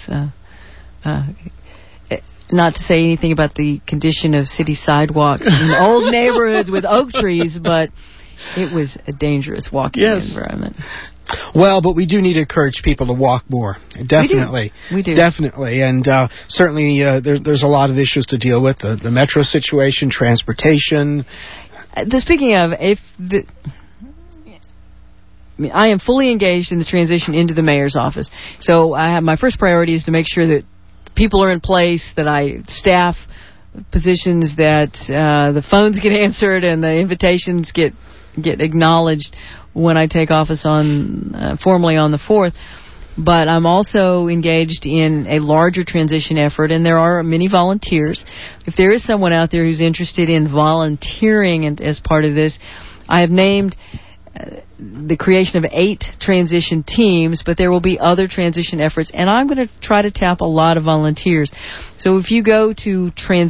not to say anything about the condition of city sidewalks in old neighborhoods with oak trees, but it was a dangerous walking environment. Well, but we do need to encourage people to walk more. Definitely. We do. Definitely. And certainly there's a lot of issues to deal with. The metro situation, transportation. Speaking of, I am fully engaged in the transition into the mayor's office. So I have my first priority is to make sure that people are in place, that I staff positions, that the phones get answered and the invitations get acknowledged when I take office on formally on the 4th. But I'm also engaged in a larger transition effort, and there are many volunteers. If there is someone out there who's interested in volunteering as part of this, I have named the creation of 8 transition teams, but there will be other transition efforts, and I'm going to try to tap a lot of volunteers. So if you go to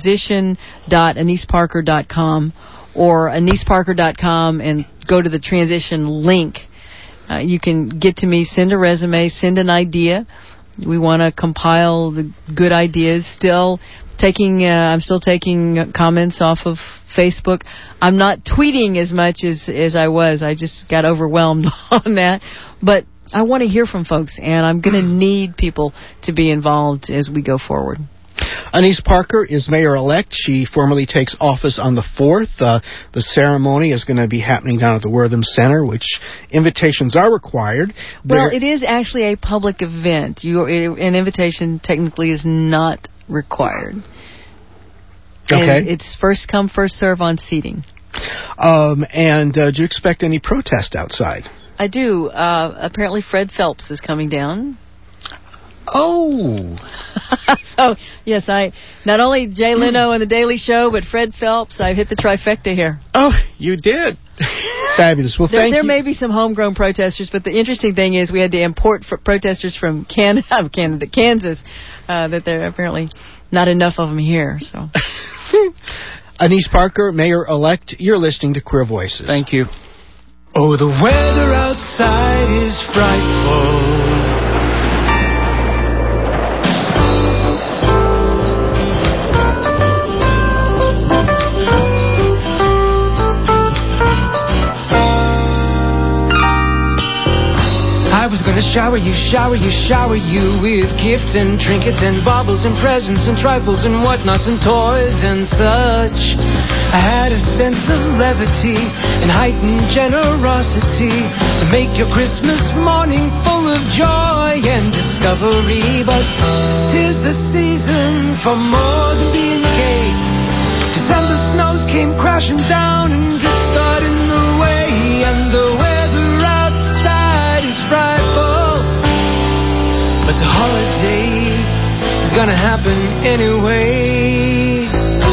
transition.AniceParker.com or AniceParker.com and go to the transition link, you can get to me, send a resume, send an idea. We want to compile the good ideas. I'm still taking comments off of Facebook. I'm not tweeting as much as I was. I just got overwhelmed on that. But I want to hear from folks, and I'm going to need people to be involved as we go forward. Anice Parker is mayor-elect. She formally takes office on the 4th. The ceremony is going to be happening down at the Wortham Center, which invitations are required. Well, it is actually a public event. An invitation technically is not required. Okay. And it's first come, first serve on seating. And do you expect any protest outside? I do. Apparently Fred Phelps is coming down. Oh. So, yes, not only Jay Leno and The Daily Show, but Fred Phelps, I've hit the trifecta here. Oh, you did. Fabulous. Well, thank you. There may be some homegrown protesters, but the interesting thing is we had to import protesters from Kansas, that there are apparently not enough of them here. So, Anice Parker, mayor-elect, you're listening to Queer Voices. Thank you. Oh, the weather outside is frightful. I was gonna shower you with gifts and trinkets and baubles and presents and trifles and whatnots and toys and such. I had a sense of levity and heightened generosity to make your Christmas morning full of joy and discovery. But 'tis the season for more than being gay. December snows came crashing down and drifts got in the way, and the weather outside is frightful, but the holiday is gonna happen anyway.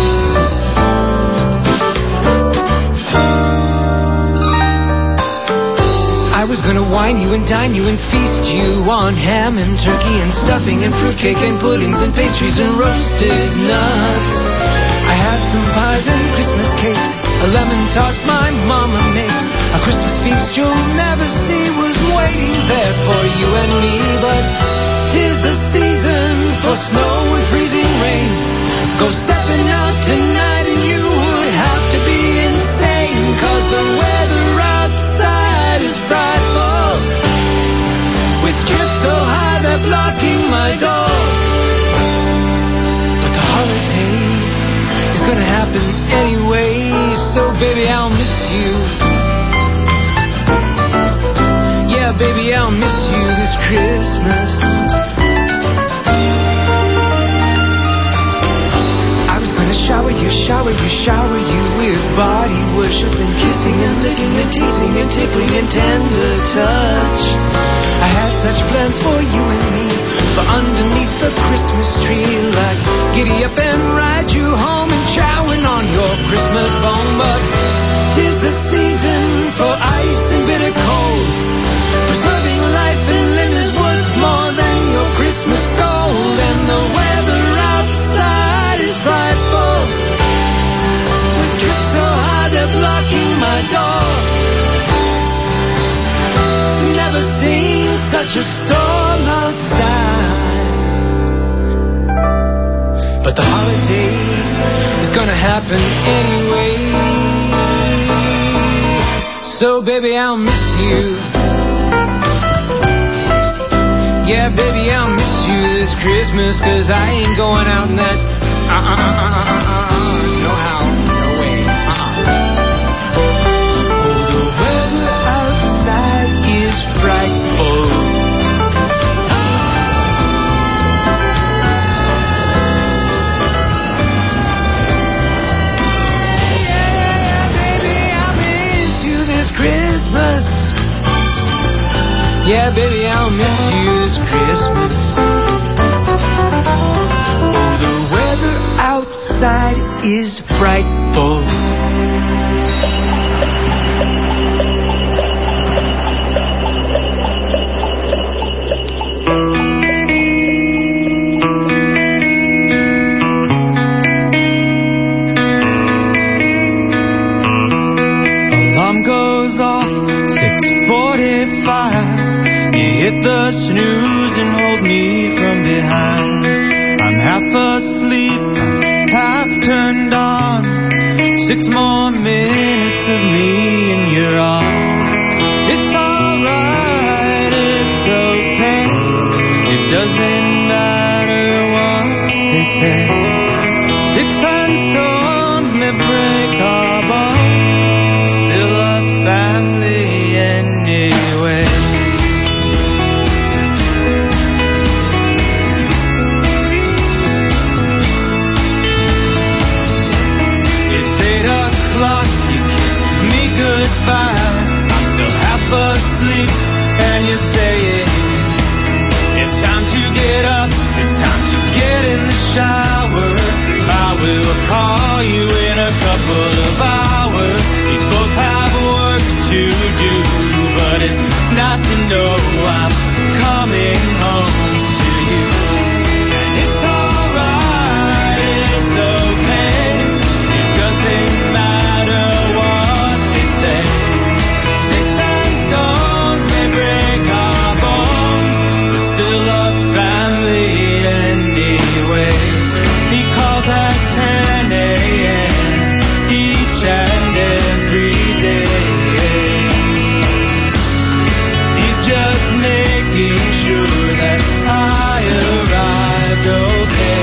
I was gonna wine you and dine you and feast you on ham and turkey and stuffing and fruitcake and puddings and pastries and roasted nuts. I had some pies and Christmas cakes, a lemon tart my mama makes. A Christmas feast you'll never see was waiting there for you and me. But 'tis the season for snow and freezing rain. Go stepping out tonight and you would have to be insane, 'cause the weather outside is frightful, with drifts so high they're blocking my door. But the holiday is gonna happen anyway, so baby I'll miss you. Yeah, baby, I'll miss you this Christmas. I was gonna shower you with body worship and kissing and licking and teasing and tickling and tender touch. I had such plans for you and me, for underneath the Christmas tree, like giddy up and ride you home and chowing on your Christmas bone. But 'tis the season for ice and bitter cold. Preserving life and limb is worth more than your Christmas gold, and the weather outside such a storm outside, but the holiday is gonna happen anyway. So baby, I'll miss you. Yeah, baby, I'll miss you this Christmas, 'cause I ain't going out in that no how, no way, Oh, the weather outside is frightful. Yeah, baby, I'll miss you this Christmas. Yeah, baby, I'll miss you this Christmas. Oh, the weather outside is frightful. Alarm goes off, 6:45. Hit the snooze and hold me from behind. I'm half asleep, half turned on. 6 more minutes of me in your arms. It's alright, it's okay. It doesn't matter what they say. Sticks and stones may break our bones, still a family anyway. I'm still half asleep, and you're saying it's time to get up, it's time to get in the shower. I will call you in a couple of hours. We both have work to do, but it's nice to know I'm coming home to you. And it's alright, it's okay, it doesn't matter what they say. Sticks and stones may break our bones, we're still a family anyway. He calls at 10 a.m. each and every day. He's just making sure that I arrived okay.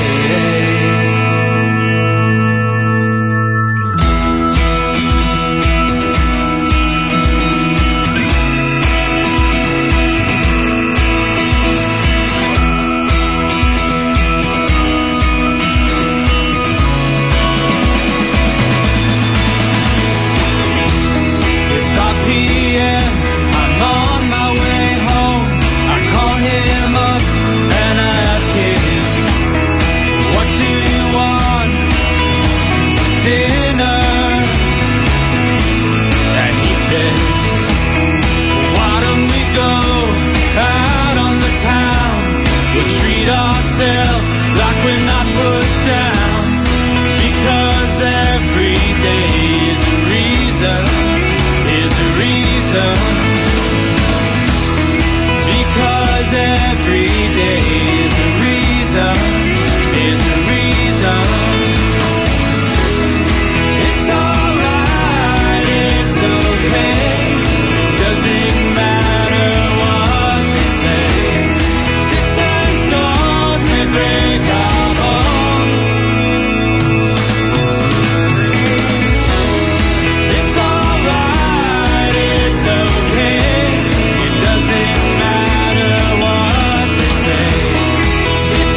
It's 5 p.m. I'm on my way home. I call him up and I ask him, what do you want for dinner? And he says, why don't we go out on the town? We'll treat ourselves like we're not put down, because every day is a reason, because every day is a reason. It's alright, it's okay, doesn't matter what they say. Sticks and stones may break our bones. It's alright, it's okay, it doesn't matter what they say. Sticks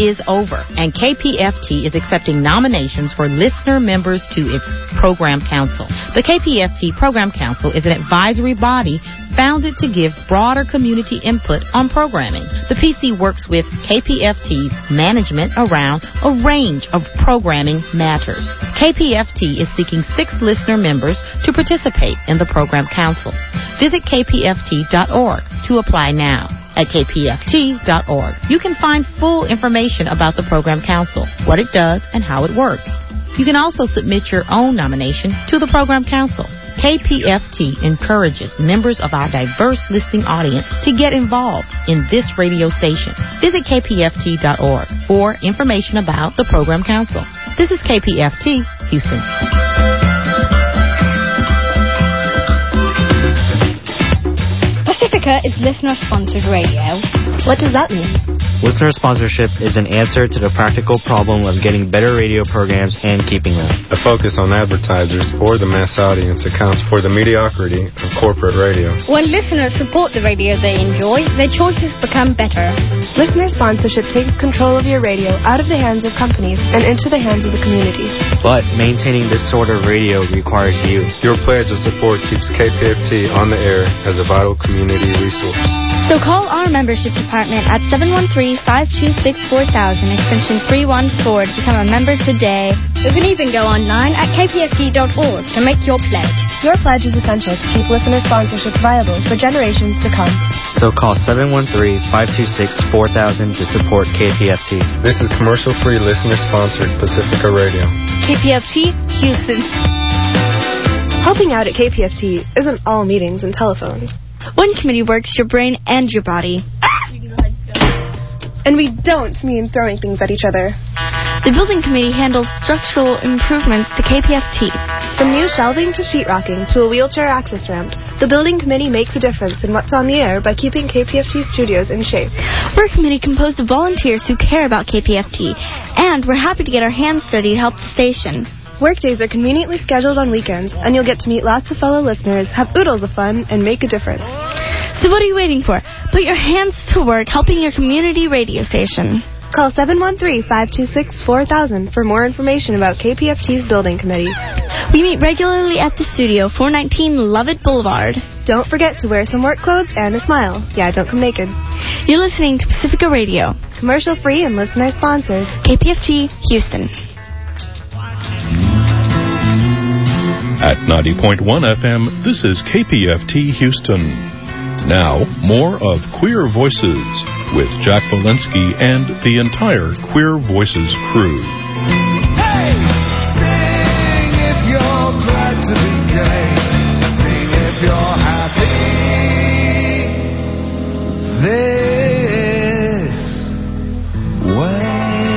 is over, and KPFT is accepting nominations for listener members to its Program Council. The KPFT Program Council is an advisory body founded to give broader community input on programming. The PC works with KPFT's management around a range of programming matters. KPFT is seeking 6 listener members to participate in the Program Council. Visit kpft.org to apply now. At kpft.org, you can find full information about the Program Council, what it does, and how it works. You can also submit your own nomination to the Program Council. KPFT encourages members of our diverse listening audience to get involved in this radio station. Visit kpft.org for information about the Program Council. This is KPFT, Houston. Pacifica is listener-sponsored radio. What does that mean? Listener sponsorship is an answer to the practical problem of getting better radio programs and keeping them. A focus on advertisers or the mass audience accounts for the mediocrity of corporate radio. When listeners support the radio they enjoy, their choices become better. Listener sponsorship takes control of your radio out of the hands of companies and into the hands of the community. But maintaining this sort of radio requires you. Your pledge of support keeps KPFT on the air as a vital community resource. So call our membership department at 713-526-4000, extension 314 to become a member today. You can even go online at kpft.org to make your pledge. Your pledge is essential to keep listener sponsorship viable for generations to come. So call 713-526-4000 to support KPFT. This is commercial-free, listener-sponsored Pacifica Radio. KPFT, Houston. Helping out at KPFT isn't all meetings and telephone. One committee works your brain and your body. And we don't mean throwing things at each other. The building committee handles structural improvements to KPFT. From new shelving to sheetrocking to a wheelchair access ramp, the building committee makes a difference in what's on the air by keeping KPFT studios in shape. We're a committee composed of volunteers who care about KPFT, and we're happy to get our hands dirty to help the station. Workdays are conveniently scheduled on weekends, and you'll get to meet lots of fellow listeners, have oodles of fun, and make a difference. So what are you waiting for? Put your hands to work helping your community radio station. Call 713-526-4000 for more information about KPFT's building committee. We meet regularly at the studio, 419 Lovett Boulevard. Don't forget to wear some work clothes and a smile. Yeah, don't come naked. You're listening to Pacifica Radio. Commercial-free and listener-sponsored. KPFT, Houston. At 90.1 FM, this is KPFT Houston. Now, more of Queer Voices with Jack Walensky and the entire Queer Voices crew. Hey! Sing if you're glad to be gay. Sing if you're happy. This way.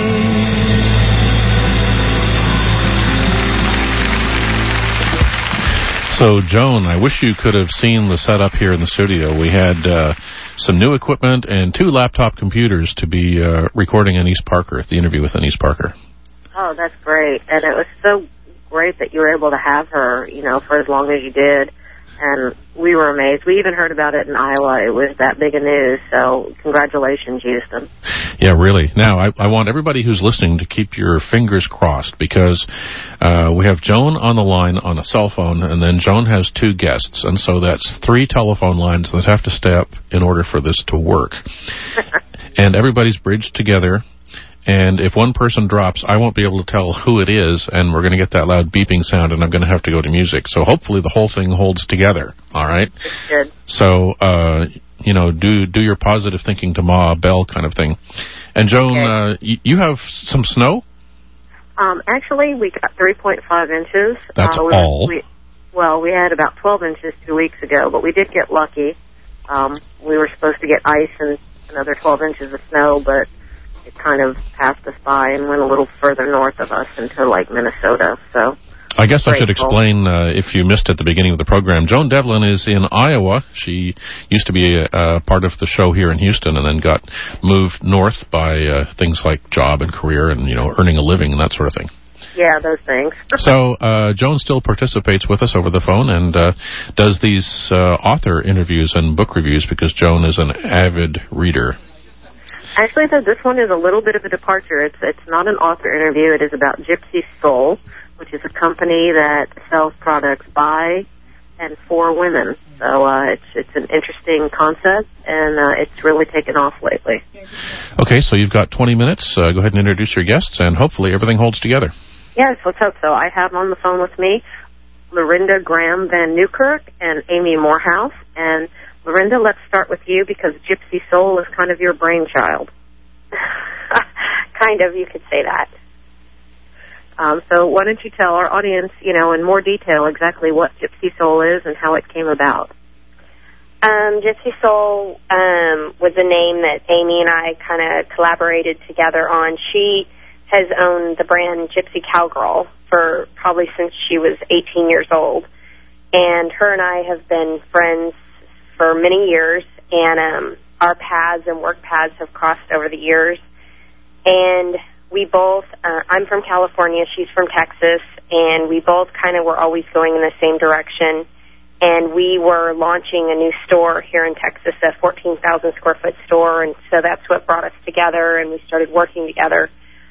So, Joan, I wish you could have seen the setup here in the studio. We had some new equipment and 2 laptop computers to be recording Anise Parker, the interview with Anise Parker. Oh, that's great. And it was so great that you were able to have her, you know, for as long as you did. And we were amazed. We even heard about it in Iowa. It was that big a news. So congratulations, Houston. Yeah, really. Now, I want everybody who's listening to keep your fingers crossed because we have Joan on the line on a cell phone, and then Joan has 2 guests. And so that's 3 telephone lines that have to stay up in order for this to work. And everybody's bridged together. And if one person drops, I won't be able to tell who it is, and we're going to get that loud beeping sound, and I'm going to have to go to music. So hopefully the whole thing holds together, all right? That's good. So, you know, do your positive thinking to Ma Bell kind of thing. And, Joan, okay. You have some snow? Actually, we got 3.5 inches. That's all? We had about 12 inches 2 weeks ago, but we did get lucky. We were supposed to get ice and another 12 inches of snow, but it kind of passed us by and went a little further north of us into, like, Minnesota. So I guess I should explain, if you missed at the beginning of the program, Joan Devlin is in Iowa. She used to be a part of the show here in Houston and then got moved north by things like job and career and, you know, earning a living and that sort of thing. Yeah, those things. So Joan still participates with us over the phone and does these author interviews and book reviews because Joan is an avid reader. Actually, though, this one is a little bit of a departure. It's not an author interview. It is about Gypsy Soul, which is a company that sells products by and for women. So it's an interesting concept, and it's really taken off lately. Okay, so you've got 20 minutes. Go ahead and introduce your guests, and hopefully everything holds together. Yes, let's hope so. I have on the phone with me Lorinda Graham Van Newkirk and Amy Morehouse. And Lorinda, let's start with you because Gypsy Soul is kind of your brainchild. Kind of, you could say that. So why don't you tell our audience, in more detail exactly what Gypsy Soul is and how it came about? Gypsy Soul was a name that Amy and I kind of collaborated together on. She has owned the brand Gypsy Cowgirl for probably since she was 18 years old. And her and I have been friends for many years, and our paths and work paths have crossed over the years. And we both, I'm from California, she's from Texas, and we both kind of were always going in the same direction. And we were launching a new store here in Texas, a 14,000 square foot store, and so that's what brought us together, and we started working together.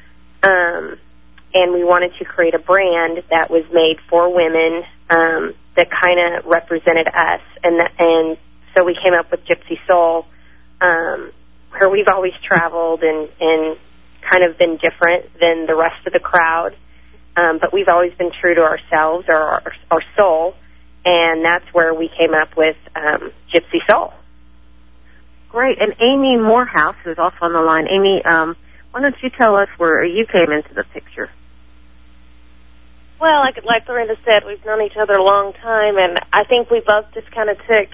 And we wanted to create a brand that was made for women that kind of represented us, and so we came up with Gypsy Soul, where we've always traveled and kind of been different than the rest of the crowd, but we've always been true to ourselves, or our soul, and that's where we came up with Gypsy Soul. Great. And Amy Morehouse, who's also on the line. Amy, why don't you tell us where you came into the picture? Well, like Lorinda said, we've known each other a long time, and I think we both just kind of took,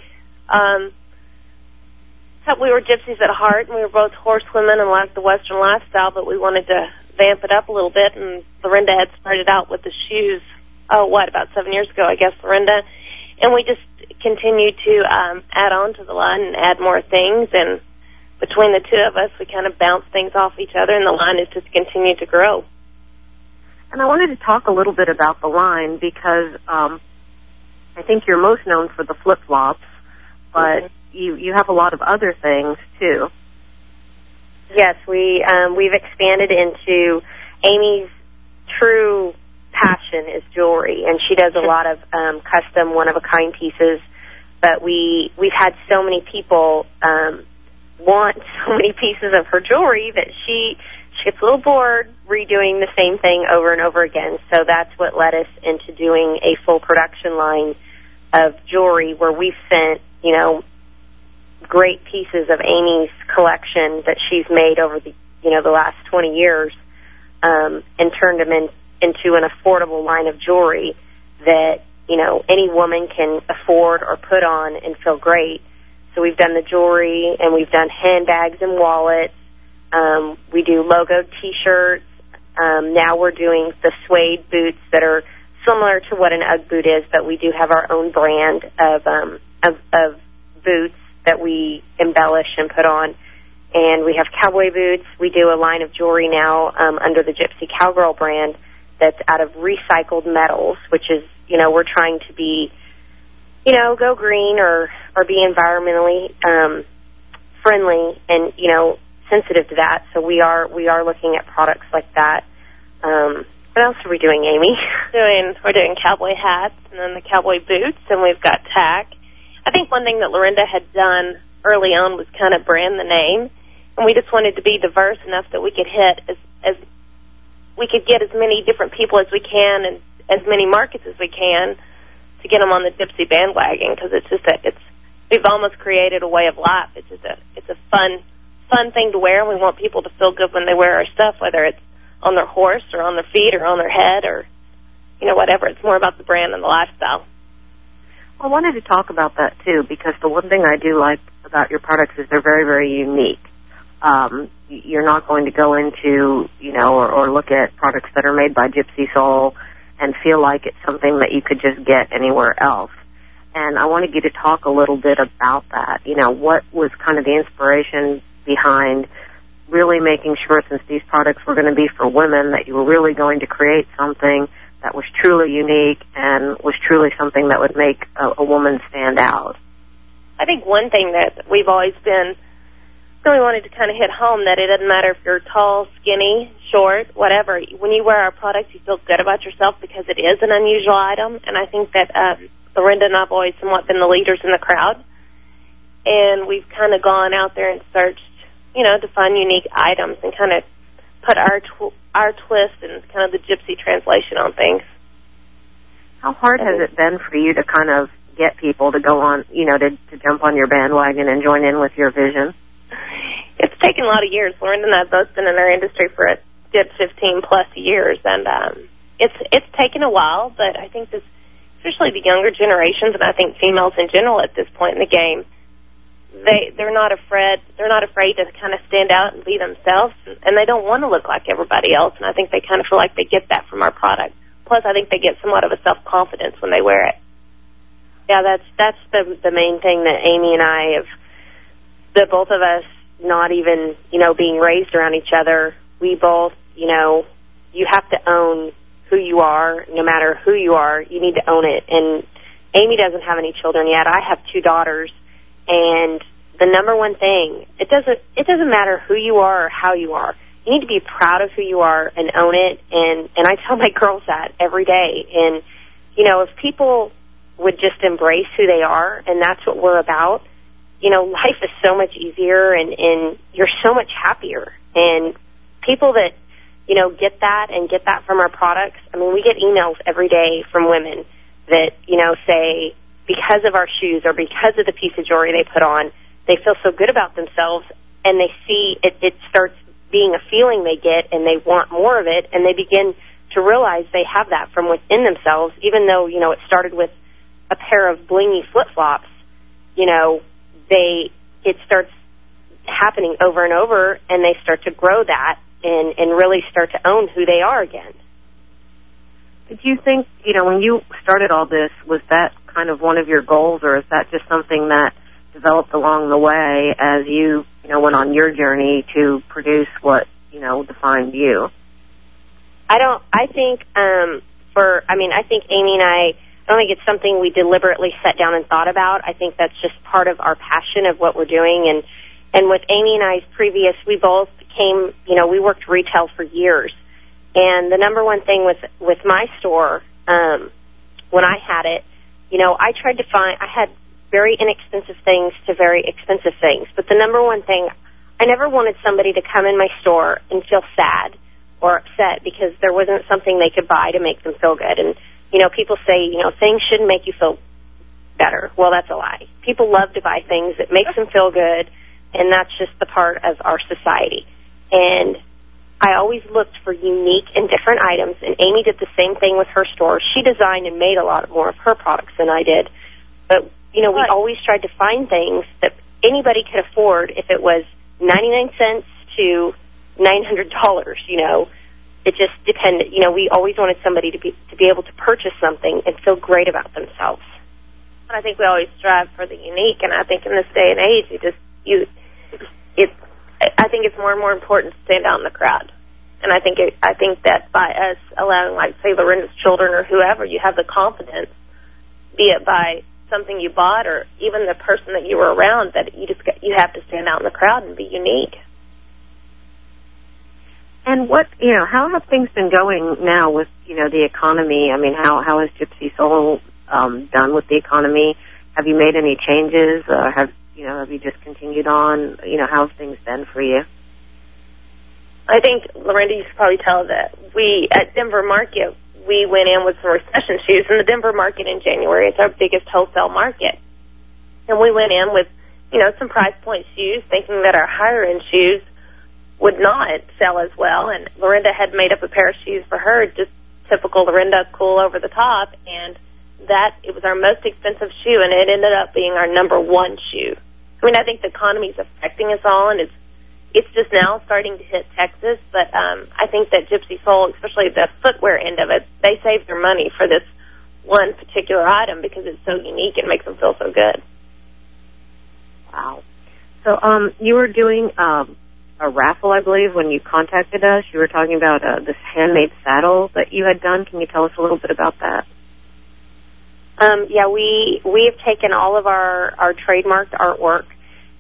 we were gypsies at heart, and we were both horsewomen and liked the Western lifestyle, but we wanted to vamp it up a little bit, and Lorinda had started out with the shoes, about 7 years ago, I guess, Lorinda, and we just continued to add on to the line and add more things, and between the two of us, we kind of bounced things off each other, and the line has just continued to grow. And I wanted to talk a little bit about the line because I think you're most known for the flip-flops, but you have a lot of other things, too. Yes, we've expanded into Amy's true passion is jewelry, and she does a lot of custom, one-of-a-kind pieces, but we've had so many people want so many pieces of her jewelry that she gets a little bored redoing the same thing over and over again. So that's what led us into doing a full production line of jewelry where we've sent, great pieces of Amy's collection that she's made over the last 20 years and turned them into an affordable line of jewelry that, any woman can afford or put on and feel great. So we've done the jewelry, and we've done handbags and wallets. We do logo T-shirts. Now we're doing the suede boots that are similar to what an UGG boot is, but we do have our own brand of boots that we embellish and put on. And we have cowboy boots. We do a line of jewelry now under the Gypsy Cowgirl brand that's out of recycled metals, which is, we're trying to be, go green or be environmentally friendly and, sensitive to that. So we are looking at products like that. What else are we doing, Amy? We're doing cowboy hats and then the cowboy boots, and we've got tack. I think one thing that Lorinda had done early on was kind of brand the name, and we just wanted to be diverse enough that we could hit as we could get as many different people as we can and as many markets as we can to get them on the Gypsy bandwagon, because we've almost created a way of life. It's a fun thing to wear, and we want people to feel good when they wear our stuff, whether it's on their horse or on their feet or on their head or, whatever. It's more about the brand and the lifestyle. I wanted to talk about that, too, because the one thing I do like about your products is they're very, very unique. You're not going to go into, or look at products that are made by Gypsy Soul and feel like it's something that you could just get anywhere else. And I wanted you to talk a little bit about that. What was kind of the inspiration behind really making sure, since these products were going to be for women, that you were really going to create something that was truly unique and was truly something that would make a woman stand out? I think one thing that we've always been really wanted to kind of hit home that it doesn't matter if you're tall, skinny, short, whatever. When you wear our products, you feel good about yourself because it is an unusual item. And I think that Lorinda and I have always somewhat been the leaders in the crowd. And we've kind of gone out there and searched, to find unique items and kind of put our twist and kind of the gypsy translation on things. How hard has it been for you to kind of get people to go on, to jump on your bandwagon and join in with your vision? It's taken a lot of years. Lorinda and I have both been in our industry for a good 15-plus years, and it's taken a while, but I think especially the younger generations, and I think females in general at this point in the game, they're not afraid to kind of stand out and be themselves, and they don't want to look like everybody else, and I think they kind of feel like they get that from our product. Plus, I think they get somewhat of a self-confidence when they wear it. Yeah, that's the main thing that Amy and I have, the both of us not even, being raised around each other, we both, you have to own who you are. No matter who you are, you need to own it. And Amy doesn't have any children yet. I have 2 daughters. And the number one thing, it doesn't matter who you are or how you are. You need to be proud of who you are and own it. And I tell my girls that every day. And, if people would just embrace who they are, and that's what we're about, life is so much easier and you're so much happier. And people that, get that from our products, I mean, we get emails every day from women that, say, because of our shoes or because of the piece of jewelry they put on, they feel so good about themselves, and they see it starts being a feeling they get, and they want more of it, and they begin to realize they have that from within themselves, even though, it started with a pair of blingy flip-flops. It starts happening over and over, and they start to grow that and really start to own who they are again. Did you think, when you started all this, was that kind of one of your goals, or is that just something that developed along the way as you, went on your journey to produce what, defined you? I think Amy and I don't think it's something we deliberately sat down and thought about. I think that's just part of our passion of what we're doing. And with Amy and I's we both came, we worked retail for years. And the number one thing with my store, when I had it, I tried to I had very inexpensive things to very expensive things. But the number one thing, I never wanted somebody to come in my store and feel sad or upset because there wasn't something they could buy to make them feel good. And, people say, things shouldn't make you feel better. Well, that's a lie. People love to buy things that makes them feel good, and that's just the part of our society. And I always looked for unique and different items, and Amy did the same thing with her store. She designed and made a lot more of her products than I did. But, we always tried to find things that anybody could afford if it was 99 cents to $900, It just depended. We always wanted somebody to be able to purchase something and feel great about themselves. I think we always strive for the unique, and I think in this day and age, I think it's more and more important to stand out in the crowd. And I think that by us allowing, like, say, Lorinda's children or whoever, you have the confidence, be it by something you bought or even the person that you were around, that you have to stand out in the crowd and be unique. And how have things been going now with, the economy? I mean, how has Gypsy Soul done with the economy? Have you made any changes? Have you just continued on? How have things been for you? I think, Lorinda, you should probably tell that at Denver Market, we went in with some recession shoes. In the Denver Market in January, it's our biggest wholesale market. And we went in with, some price point shoes, thinking that our higher-end shoes would not sell as well. And Lorinda had made up a pair of shoes for her, just typical Lorinda, cool over the top. And it was our most expensive shoe, and it ended up being our number one shoe. I mean, I think the economy is affecting us all, and it's just now starting to hit Texas. But I think that Gypsy Soul, especially the footwear end of it, they save their money for this one particular item because it's so unique and makes them feel so good. Wow. So you were doing a raffle, I believe, when you contacted us. You were talking about this handmade saddle that you had done. Can you tell us a little bit about that? Yeah, we have taken all of our trademarked artwork,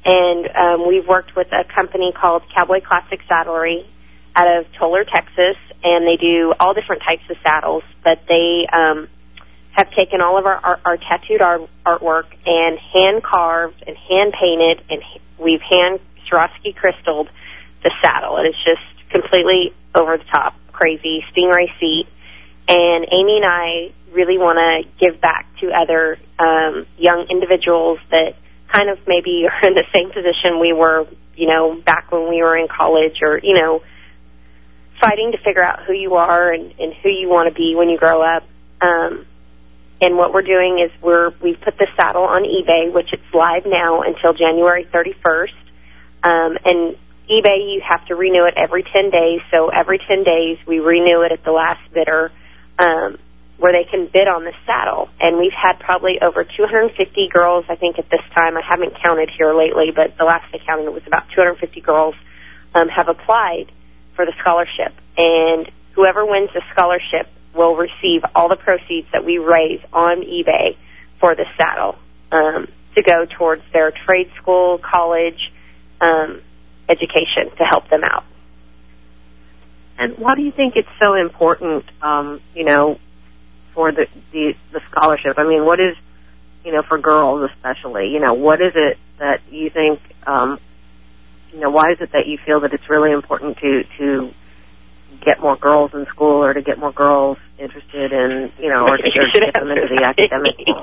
And we've worked with a company called Cowboy Classic Saddlery out of Toller, Texas, and they do all different types of saddles, but they have taken all of our tattooed artwork and hand-carved and hand-painted, and we've hand Swarovski crystalled the saddle. It is just completely over-the-top, crazy, stingray seat. And Amy and I really want to give back to other young individuals that kind of maybe are in the same position we were, back when we were in college, or, fighting to figure out who you are and who you want to be when you grow up. And what we're doing is we've put the saddle on eBay, which it's live now until January 31st. And eBay, you have to renew it every 10 days. So every 10 days, we renew it at the last bidder, where they can bid on the saddle. And we've had probably over 250 girls, I think, at this time. I haven't counted here lately, but the last I counted, it was about 250 girls have applied for the scholarship. And whoever wins the scholarship will receive all the proceeds that we raise on eBay for the saddle to go towards their trade school, college, education to help them out. And why do you think it's so important, for the scholarship? I mean, what is, for girls especially, what is it that you think, why is it that you feel that it's really important to get more girls in school, or to get more girls interested in, or to get them into the academic world?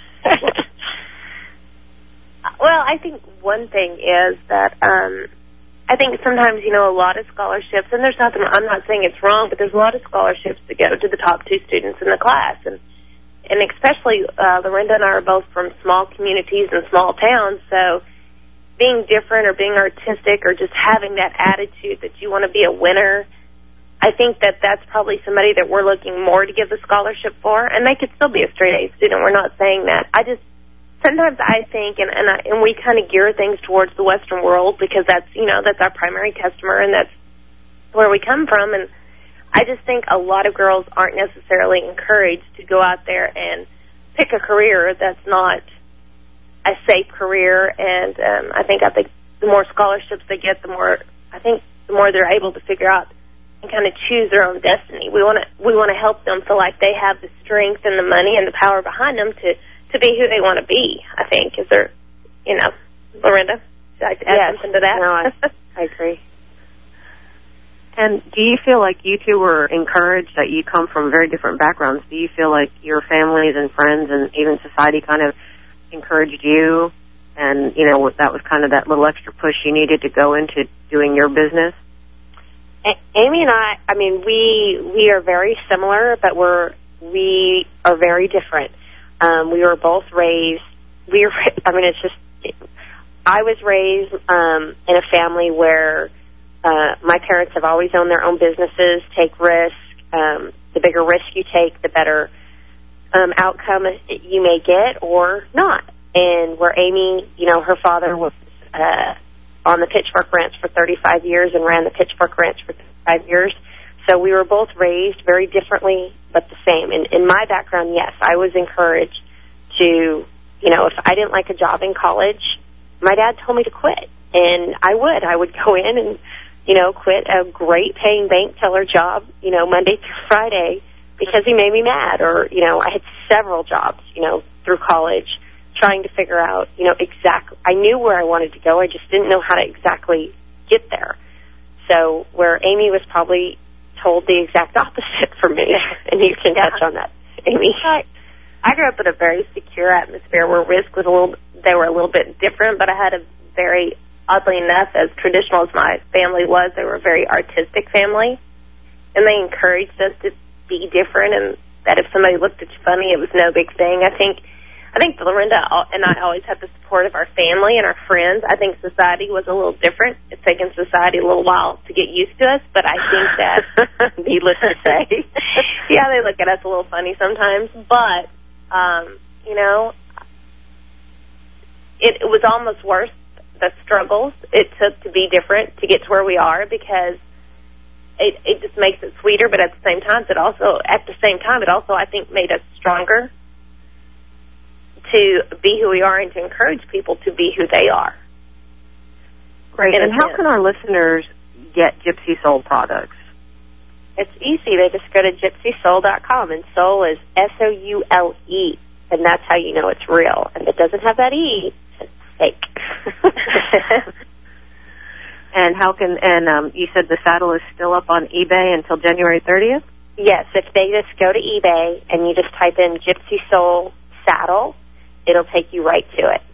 Well, I think one thing is that I think sometimes, a lot of scholarships, and there's nothing, I'm not saying it's wrong, but there's a lot of scholarships that go to the top 2 students in the class. And especially Lorinda and I are both from small communities and small towns, so being different or being artistic or just having that attitude that you want to be a winner, I think that that's probably somebody that we're looking more to give the scholarship for. And they could still be a straight A student. We're not saying that. Sometimes I think, and we kind of gear things towards the Western world because that's, that's our primary customer and that's where we come from. And I just think a lot of girls aren't necessarily encouraged to go out there and pick a career that's not a safe career. And I think the more scholarships they get, the more they're able to figure out and kind of choose their own destiny. We want to help them feel like they have the strength and the money and the power behind them to be who they want to be, I think. Is there, Lorinda, would you like to add something to that? No, I agree. And do you feel like you two were encouraged, that you come from very different backgrounds? Do you feel like your families and friends and even society kind of encouraged you, and, that was kind of that little extra push you needed to go into doing your business? Amy and I mean, we are very similar, but we are very different. We were both raised, I was raised in a family where my parents have always owned their own businesses, take risks. The bigger risk you take, the better outcome you may get or not. And where Amy, her father was on the Pitchfork Ranch for 35 years and ran the Pitchfork Ranch for 35 years. So we were both raised very differently, but the same. And in my background, yes, I was encouraged to, if I didn't like a job in college, my dad told me to quit. And I would go in and, quit a great paying bank teller job, Monday through Friday because he made me mad. Or, I had several jobs, through college trying to figure out, exactly. I knew where I wanted to go. I just didn't know how to exactly get there. So where Amy was probably told the exact opposite for me, and you can touch on that, Amy. I grew up in a very secure atmosphere where risk was they were a little bit different, but I had a very, oddly enough, as traditional as my family was, they were a very artistic family, and they encouraged us to be different, and that if somebody looked at you funny, it was no big thing. I think Lorinda and I always had the support of our family and our friends. I think society was a little different. It's taken society a little while to get used to us, but I think that, needless to say, they look at us a little funny sometimes. But, it was almost worse, the struggles it took to be different, to get to where we are, because it just makes it sweeter, but at the same time, it also, I think, made us stronger to be who we are and to encourage people to be who they are. Great. And how can our listeners get Gypsy Soul products? It's easy. They just go to gypsysoul.com, and soul is S-O-U-L-E, and that's how you know it's real. And if it doesn't have that E, it's fake. And you said the saddle is still up on eBay until January 30th? Yes, if they just go to eBay and you just type in Gypsy Soul saddle, it'll take you right to it.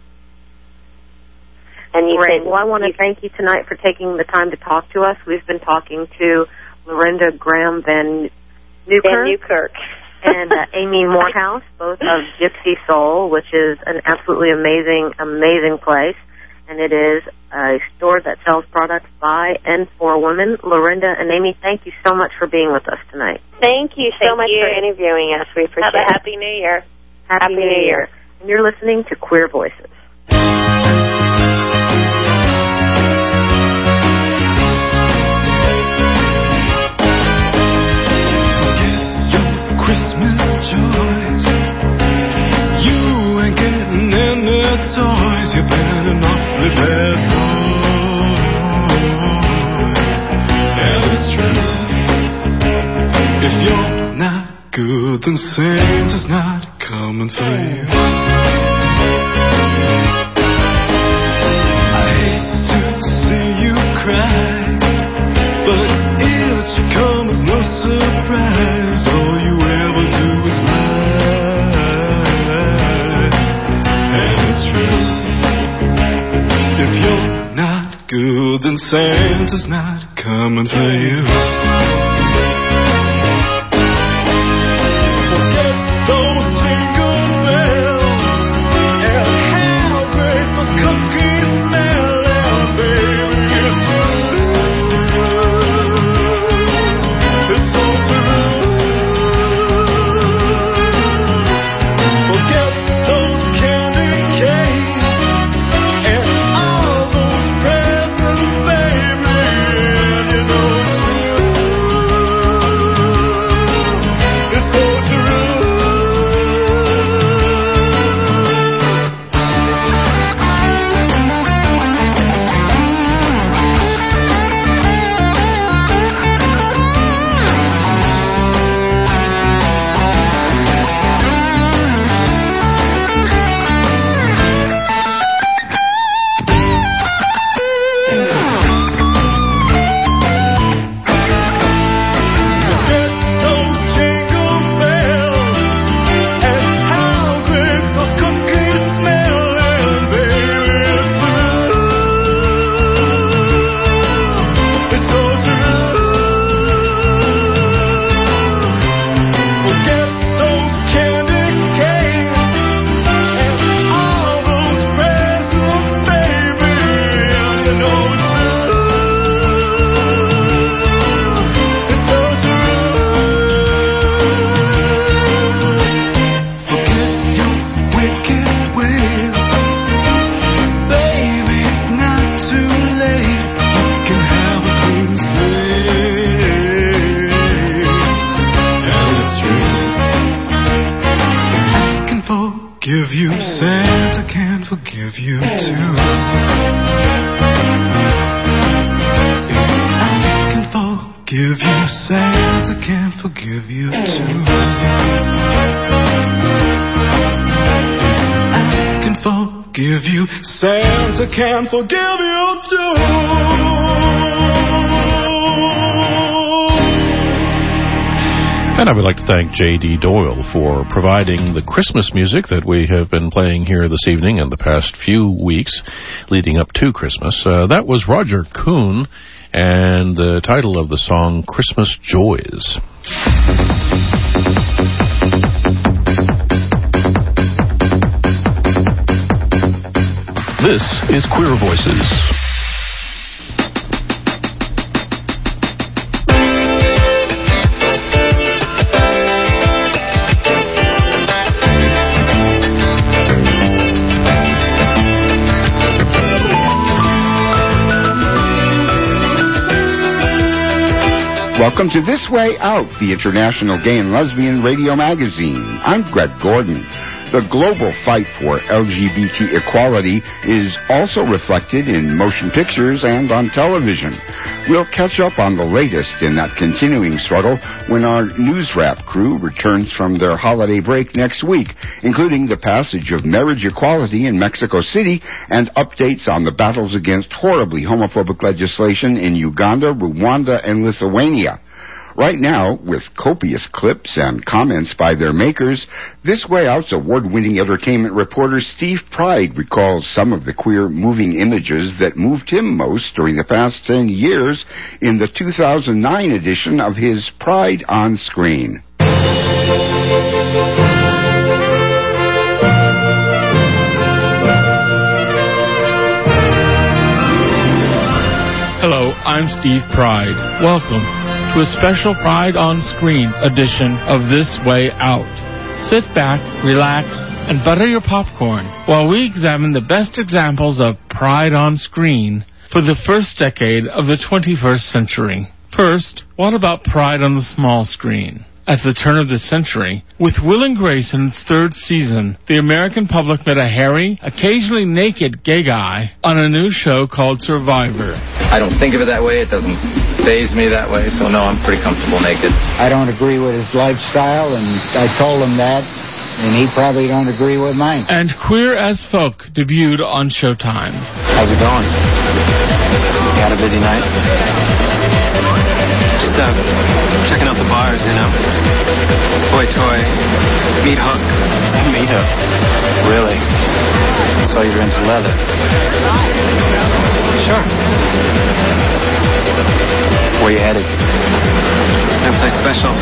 And Great. Well, I want to thank you tonight for taking the time to talk to us. We've been talking to Lorinda Graham Van Newkirk and Amy Morehouse, both of Gypsy Soul, which is an absolutely amazing place. And it is a store that sells products by and for women. Lorinda and Amy, thank you so much for being with us tonight. Thank you so much for interviewing us. We appreciate it. Have a Happy New Year. Happy New Year. And you're listening to Queer Voices. Christmas joys. You ain't getting any toys. You've been an awfully bad boy. And it's true. If you're not good, then Santa's not coming for you. I hate to see you cry, but it should come as no surprise. All you ever do is lie. And it's true. If you're not good, then Santa's not coming for you. Forget those jingle bells and how great those cookies smell. And baby, it's so true. Forget those candy canes and all those presents, baby. And you know it's so true. Forget those jingle bells and how great those cookies smell. And baby, it's so true. Forget those candy canes and all those presents, baby. And you know it's so true. Forget your wicked ways, baby. It's not too late. You can have a clean slate. And it's true. I can forgive you. Santa can forgive you too. I can forgive you. Santa can forgive you too. I can forgive you. Santa can forgive you too. And I would like to thank J.D. Doyle for providing the Christmas music that we have been playing here this evening and the past few weeks leading up to Christmas. That was Roger Kuhn, and the title of the song, Christmas Joys. This is Queer Voices. Welcome to This Way Out, the international gay and lesbian radio magazine. I'm Greg Gordon. The global fight for LGBT equality is also reflected in motion pictures and on television. We'll catch up on the latest in that continuing struggle when our News Wrap crew returns from their holiday break next week, including the passage of marriage equality in Mexico City and updates on the battles against horribly homophobic legislation in Uganda, Rwanda, and Lithuania. Right now, with copious clips and comments by their makers, This Way Out's award-winning entertainment reporter Steve Pride recalls some of the queer moving images that moved him most during the past 10 years in the 2009 edition of his Pride on Screen. Hello, I'm Steve Pride. Welcome to a special Pride on Screen edition of This Way Out. Sit back, relax, and butter your popcorn while we examine the best examples of Pride on Screen for the first decade of the 21st century. First, what about Pride on the small screen? At the turn of the century, with Will and Grace in its third season, the American public met a hairy, occasionally naked gay guy on a new show called Survivor. I don't think of it that way. It doesn't faze me that way, so no, I'm pretty comfortable naked. I don't agree with his lifestyle, and I told him that, and he probably don't agree with mine. And Queer as Folk debuted on Showtime. How's it going? You had a busy night? Just checking out the bars, you know. Boy Toy, Meat Hook. Meat Hook? Really? So you're into leather? Sure. Where you headed? No place special.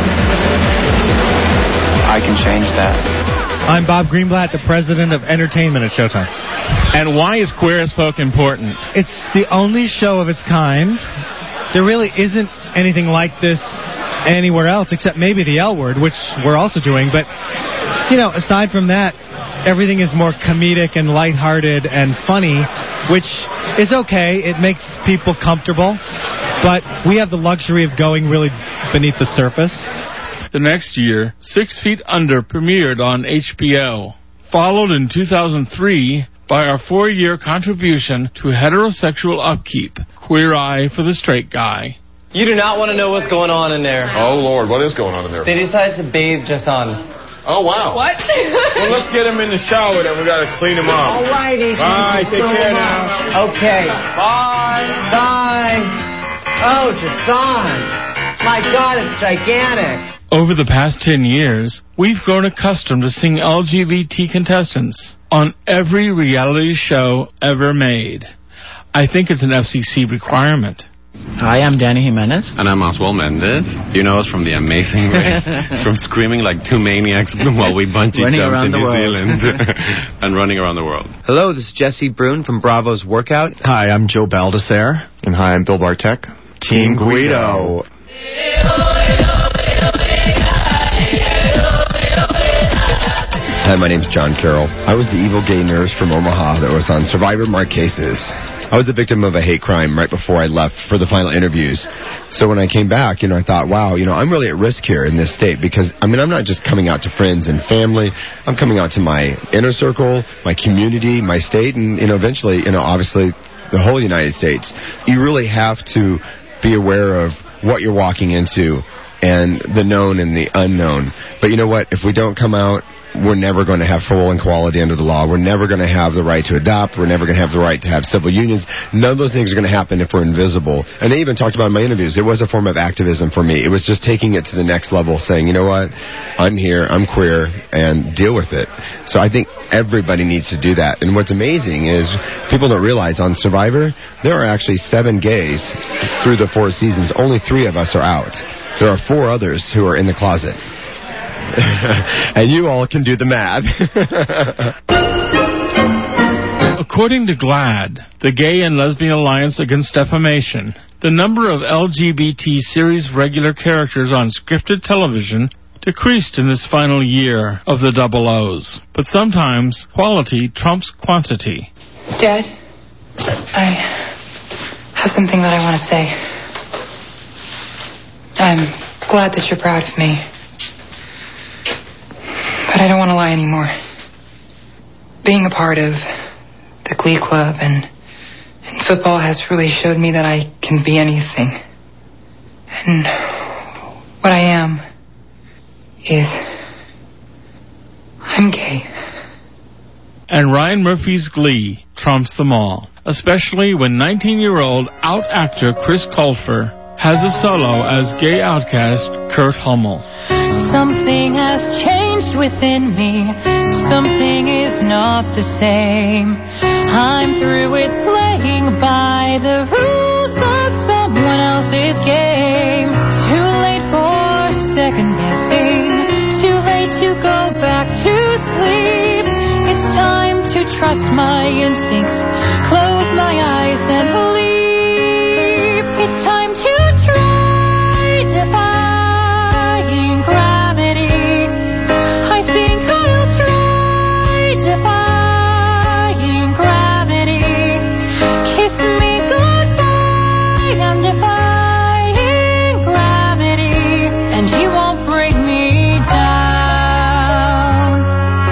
I can change that. I'm Bob Greenblatt, the president of entertainment at Showtime. And why is Queer as Folk important? It's the only show of its kind. There really isn't anything like this anywhere else, except maybe the L Word, which we're also doing. But, you know, aside from that, everything is more comedic and lighthearted and funny, which is okay. It makes people comfortable. But we have the luxury of going really beneath the surface. The next year, 6 Feet Under premiered on HBO, followed in 2003 by our 4-year contribution to heterosexual upkeep, Queer Eye for the Straight Guy. You do not want to know what's going on in there. Oh, Lord, what is going on in there? They decided to bathe Jason. Oh, wow. What? Well, let's get him in the shower, then we got to clean him up. All righty. Bye, take care now. Okay. Bye. Bye. Oh, Jason. My God, it's gigantic. Over the past 10 years, we've grown accustomed to seeing LGBT contestants on every reality show ever made. I think it's an FCC requirement. Hi, I'm Danny Jimenez. And I'm Oswald Mendez. You know us from The Amazing Race, from screaming like two maniacs while we bungee jumped in New Zealand and running around the world. Hello, this is Jesse Brune from Bravo's Workout. Hi, I'm Joe Baldessare. And hi, I'm Bill Bartek. Team Guido. Hi, my name's John Carroll. I was the evil gay nurse from Omaha that was on Survivor Marquesas. I was a victim of a hate crime right before I left for the final interviews. So when I came back, I thought, wow, I'm really at risk here in this state because, I'm not just coming out to friends and family. I'm coming out to my inner circle, my community, my state, and, eventually, obviously the whole United States. You really have to be aware of what you're walking into and the known and the unknown. But you know what? If we don't come out, we're never going to have full equality under the law. We're never going to have the right to adopt. We're never going to have the right to have civil unions. None of those things are going to happen if we're invisible. And they even talked about in my interviews, it was a form of activism for me. It was just taking it to the next level, saying, you know what, I'm here, I'm queer, and deal with it. So I think everybody needs to do that. And what's amazing is people don't realize on Survivor, there are actually 7 gays through the 4 seasons. Only 3 of us are out. There are 4 others who are in the closet. And you all can do the math. According to GLAAD, the Gay and Lesbian Alliance Against Defamation, the number of LGBT series regular characters on scripted television decreased in this final year of the Double O's. But sometimes quality trumps quantity. Dad, I have something that I want to say. I'm glad that you're proud of me. But I don't want to lie anymore. being a part of the Glee Club and football has really showed me that I can be anything. And what I am is I'm gay. And Ryan Murphy's Glee trumps them all, especially when 19-year-old out-actor Chris Colfer has a solo as gay outcast Kurt Hummel. Something has changed within me. Something is not the same. I'm through with playing by the rules of someone else's game. Too late for second guessing. Too late to go back to sleep. It's time to trust my instincts. Close my eyes and leap. It's time to try defying gravity. I think I'll try defying gravity. Kiss me goodbye. I'm defying gravity, and you won't break me down.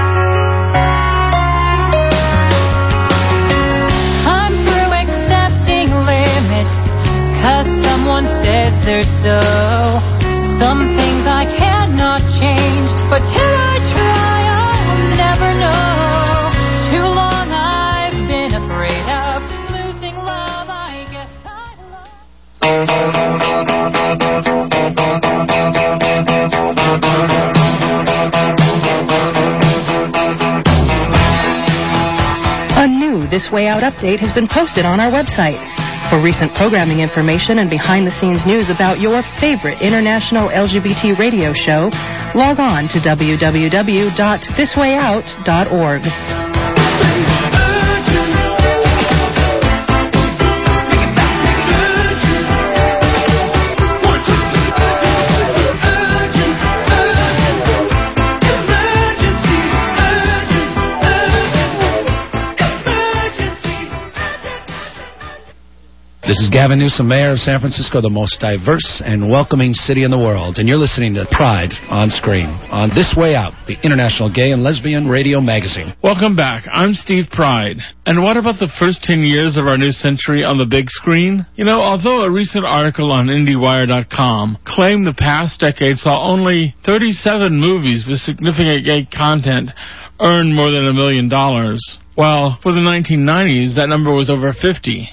I'm through accepting limits, 'cause someone says they're so. Some things I cannot change, but till I try, I'll never know. Too long I've been afraid of losing love. I guess A new This Way Out update has been posted on our website. For recent programming information and behind-the-scenes news about your favorite international LGBT radio show, log on to www.thiswayout.org. This is Gavin Newsom, Mayor of San Francisco, the most diverse and welcoming city in the world. And you're listening to Pride on Screen on This Way Out, the International Gay and Lesbian Radio Magazine. Welcome back. I'm Steve Pride. And what about the first 10 years of our new century on the big screen? You know, although a recent article on IndieWire.com claimed the past decade saw only 37 movies with significant gay content earn more than $1 million, well, for the 1990s, that number was over 50.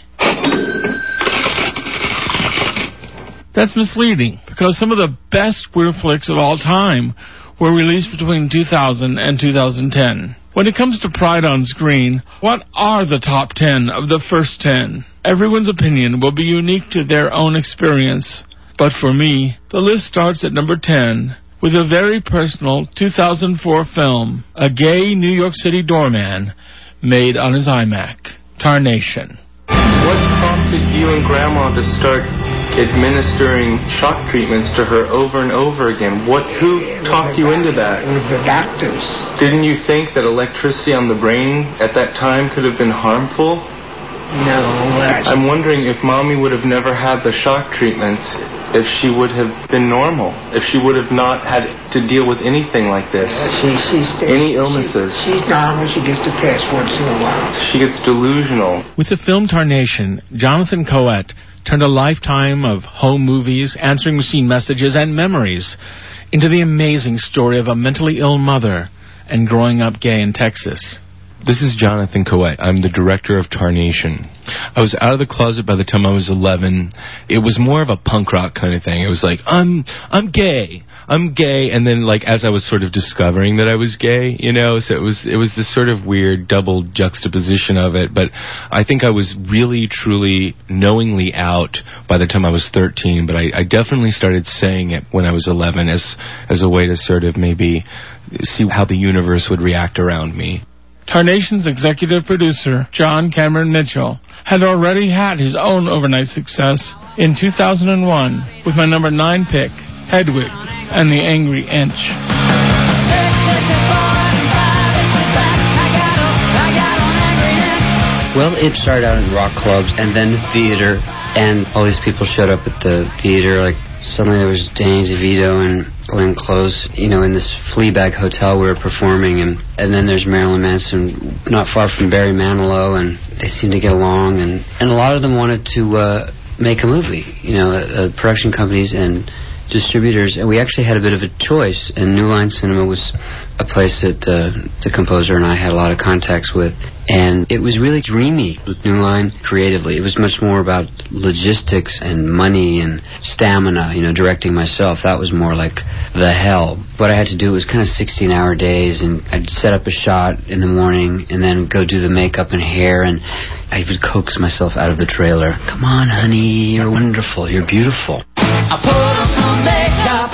That's misleading, because some of the best queer flicks of all time were released between 2000 and 2010. When it comes to Pride on Screen, what are the top 10 of the first 10? Everyone's opinion will be unique to their own experience, but for me, the list starts at number 10 with a very personal 2004 film, a gay New York City doorman made on his iMac, Tarnation. What prompted you and Grandma to start administering shock treatments to her over and over again? Who talked you into that? It was the doctors. Didn't you think that electricity on the brain at that time could have been harmful? No. I'm wondering if Mommy would have never had the shock treatments, if she would have been normal, if she would have not had to deal with anything like this. Any illnesses. She's normal. She gets depressed once in a while. She gets delusional. With the film Tarnation, Jonathan Coet turned a lifetime of home movies, answering machine messages, and memories into the amazing story of a mentally ill mother and growing up gay in Texas. This is Jonathan Coet. I'm the director of Tarnation. I was out of the closet by the time I was 11. It was more of a punk rock kind of thing. It was like, I'm gay. I'm gay. And then, like, as I was sort of discovering that I was gay, you know, so it was this sort of weird double juxtaposition of it. But I think I was really, truly, knowingly out by the time I was 13. But I definitely started saying it when I was 11 as a way to sort of maybe see how the universe would react around me. Tarnation's executive producer, John Cameron Mitchell, had already had his own overnight success in 2001 with my number 9 pick, Hedwig and the Angry Inch. Well, it started out in rock clubs and then theater, and all these people showed up at the theater, like suddenly there was Danny DeVito and Glenn Close, in this Fleabag hotel we were performing, and then there's Marilyn Manson not far from Barry Manilow, and they seemed to get along, and a lot of them wanted to make a movie, production companies and distributors, and we actually had a bit of a choice, and New Line Cinema was a place that the composer and I had a lot of contacts with, and it was really dreamy with New Line creatively. It was much more about logistics and money and stamina, directing myself. That was more like the hell. What I had to do was kind of 16-hour days, and I'd set up a shot in the morning and then go do the makeup and hair, and I would coax myself out of the trailer. Come on, honey, you're wonderful, you're beautiful. I put on some makeup,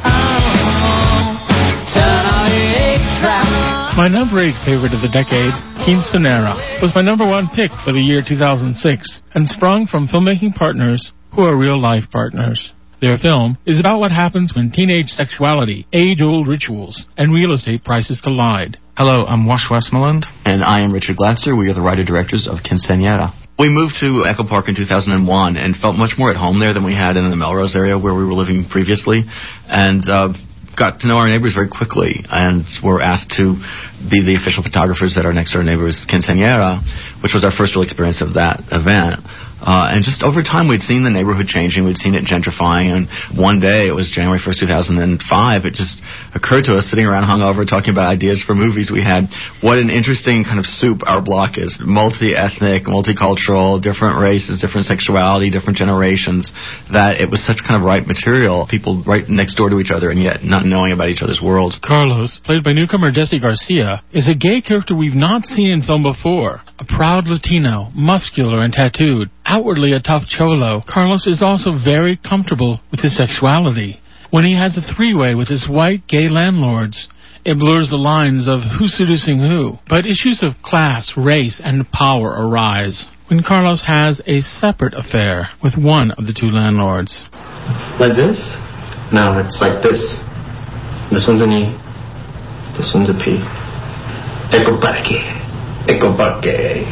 turn on the 8-track. My number 8 favorite of the decade, Quinceañera, was my number 1 pick for the year 2006 and sprung from filmmaking partners who are real-life partners. Their film is about what happens when teenage sexuality, age-old rituals, and real estate prices collide. Hello, I'm Wash Westmoreland. And I am Richard Gladster. We are the writer-directors of Quinceañera. We moved to Echo Park in 2001 and felt much more at home there than we had in the Melrose area where we were living previously, and got to know our neighbors very quickly, and were asked to be the official photographers at our next-door neighbor's Quinceañera, which was our first real experience of that event. And just over time, we'd seen the neighborhood changing. We'd seen it gentrifying. And one day, it was January 1st, 2005, it just occurred to us, sitting around hungover, talking about ideas for movies we had, what an interesting kind of soup our block is. Multi-ethnic, multicultural, different races, different sexuality, different generations, that it was such kind of ripe material, people right next door to each other and yet not knowing about each other's worlds. Carlos, played by newcomer Jesse Garcia, is a gay character we've not seen in film before. A proud Latino, muscular and tattooed, outwardly a tough cholo, Carlos is also very comfortable with his sexuality. When he has a three-way with his white gay landlords, it blurs the lines of who's seducing who. But issues of class, race, and power arise when Carlos has a separate affair with one of the two landlords. Like this? No, it's like this. This one's an E. This one's a P. Echo Parque. Echo Parque.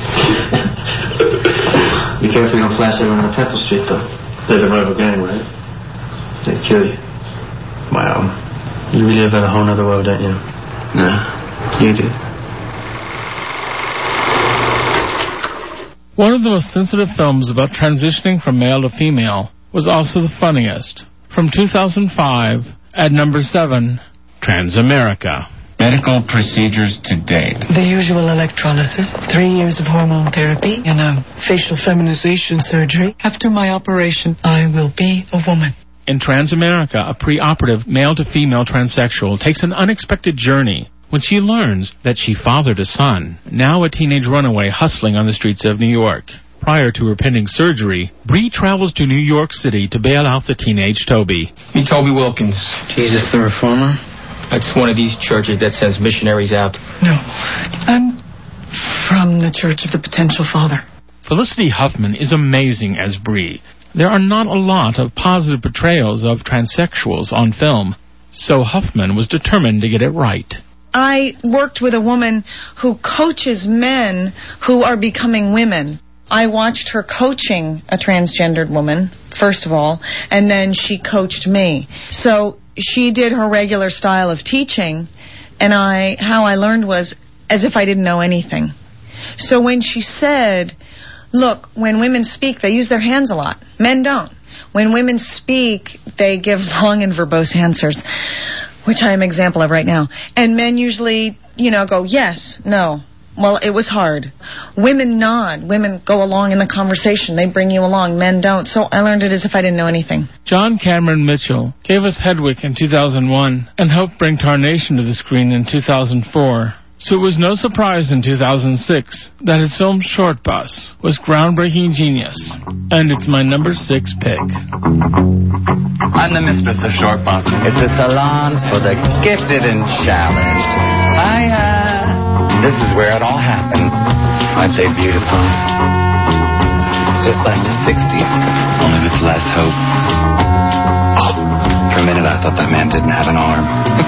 Be careful you don't flash everyone on Temple Street, though. They're the rival gang, right? They'd kill you. Wow. You really live in a whole other world, don't you? Nah, you do. One of the most sensitive films about transitioning from male to female was also the funniest. From 2005, at number 7, Transamerica. Medical procedures to date. The usual electrolysis, 3 years of hormone therapy, and a facial feminization surgery. After my operation, I will be a woman. In Transamerica, a preoperative male-to-female transsexual takes an unexpected journey when she learns that she fathered a son, now a teenage runaway hustling on the streets of New York. Prior to her pending surgery, Bree travels to New York City to bail out the teenage Toby. Me, Toby Wilkins. Jesus the Reformer? That's one of these churches that sends missionaries out. No, I'm from the Church of the Potential Father. Felicity Huffman is amazing as Bree. There are not a lot of positive portrayals of transsexuals on film, so Huffman was determined to get it right. I worked with a woman who coaches men who are becoming women. I watched her coaching a transgendered woman, first of all, and then she coached me. So she did her regular style of teaching, and how I learned was as if I didn't know anything. So when she said, look, when women speak, they use their hands a lot. Men don't. When women speak, they give long and verbose answers, which I am an example of right now. And men usually, go, yes, no. Well, it was hard. Women nod. Women go along in the conversation. They bring you along. Men don't. So I learned it as if I didn't know anything. John Cameron Mitchell gave us Hedwig in 2001 and helped bring Tarnation to the screen in 2004. So it was no surprise in 2006 that his film Short Bus was groundbreaking genius. And it's my number 6 pick. I'm the mistress of Short Bus. It's a salon for the gifted and challenged. This is where it all happens. Aren't they beautiful? It's just like the 60s, only with less hope. Oh, for a minute I thought that man didn't have an arm.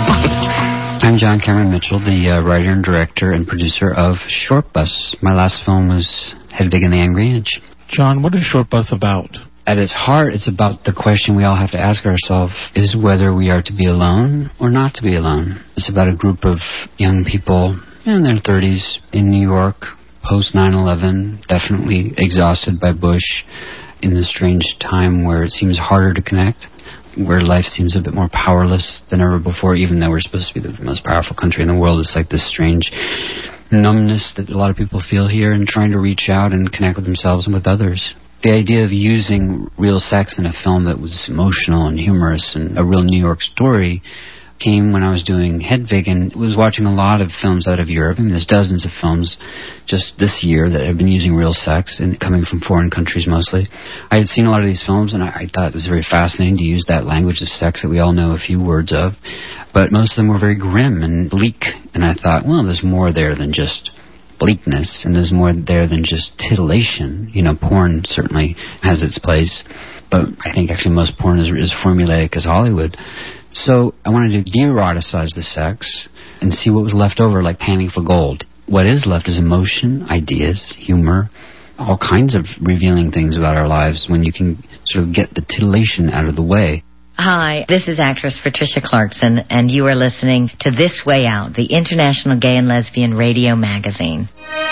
I'm John Cameron Mitchell, the writer and director and producer of Short Bus. My last film was Hedwig and the Angry Inch. John, what is Short Bus about? At its heart, it's about the question we all have to ask ourselves, is whether we are to be alone or not to be alone. It's about a group of young people in their 30s in New York, post 9/11, definitely exhausted by Bush, in this strange time where it seems harder to connect, where life seems a bit more powerless than ever before, even though we're supposed to be the most powerful country in the world. It's like this strange numbness that a lot of people feel here, and trying to reach out and connect with themselves and with others. The idea of using real sex in a film that was emotional and humorous and a real New York story came when I was doing Hedwig, and was watching a lot of films out of Europe. I mean, there's dozens of films just this year that have been using real sex, and coming from foreign countries mostly. I had seen a lot of these films, and I thought it was very fascinating to use that language of sex that we all know a few words of, but most of them were very grim and bleak, and I thought, well, there's more there than just bleakness, and there's more there than just titillation. You know, porn certainly has its place, but I think actually most porn is formulaic as Hollywood. So I wanted to de-eroticize the sex and see what was left over, like panning for gold. What is left is emotion, ideas, humor, all kinds of revealing things about our lives when you can sort of get the titillation out of the way. Hi, this is actress Patricia Clarkson, and you are listening to This Way Out, the International Gay and Lesbian Radio Magazine.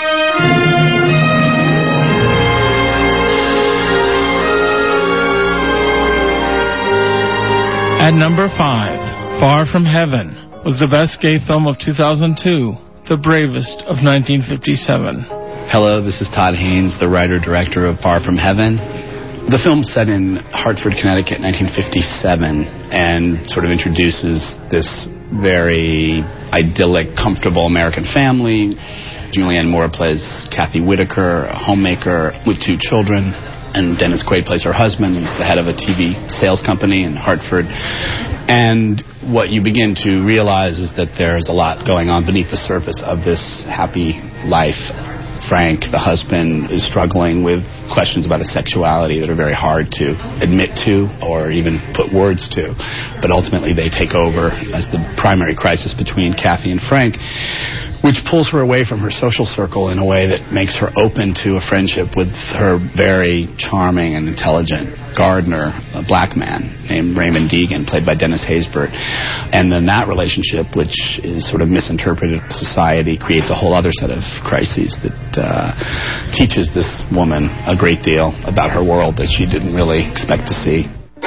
At number 5, Far From Heaven was the best gay film of 2002, the bravest of 1957. Hello, this is Todd Haynes, the writer-director of Far From Heaven. The film's set in Hartford, Connecticut, 1957, and sort of introduces this very idyllic, comfortable American family. Julianne Moore plays Kathy Whitaker, a homemaker with 2 children, and Dennis Quaid plays her husband, who's the head of a TV sales company in Hartford. And what you begin to realize is that there's a lot going on beneath the surface of this happy life. Frank, the husband, is struggling with questions about his sexuality that are very hard to admit to or even put words to. But ultimately they take over as the primary crisis between Kathy and Frank, which pulls her away from her social circle in a way that makes her open to a friendship with her very charming and intelligent gardener, a black man named Raymond Deegan, played by Dennis Haysbert. And then that relationship, which is sort of misinterpreted in society, creates a whole other set of crises that teaches this woman a great deal about her world that she didn't really expect to see.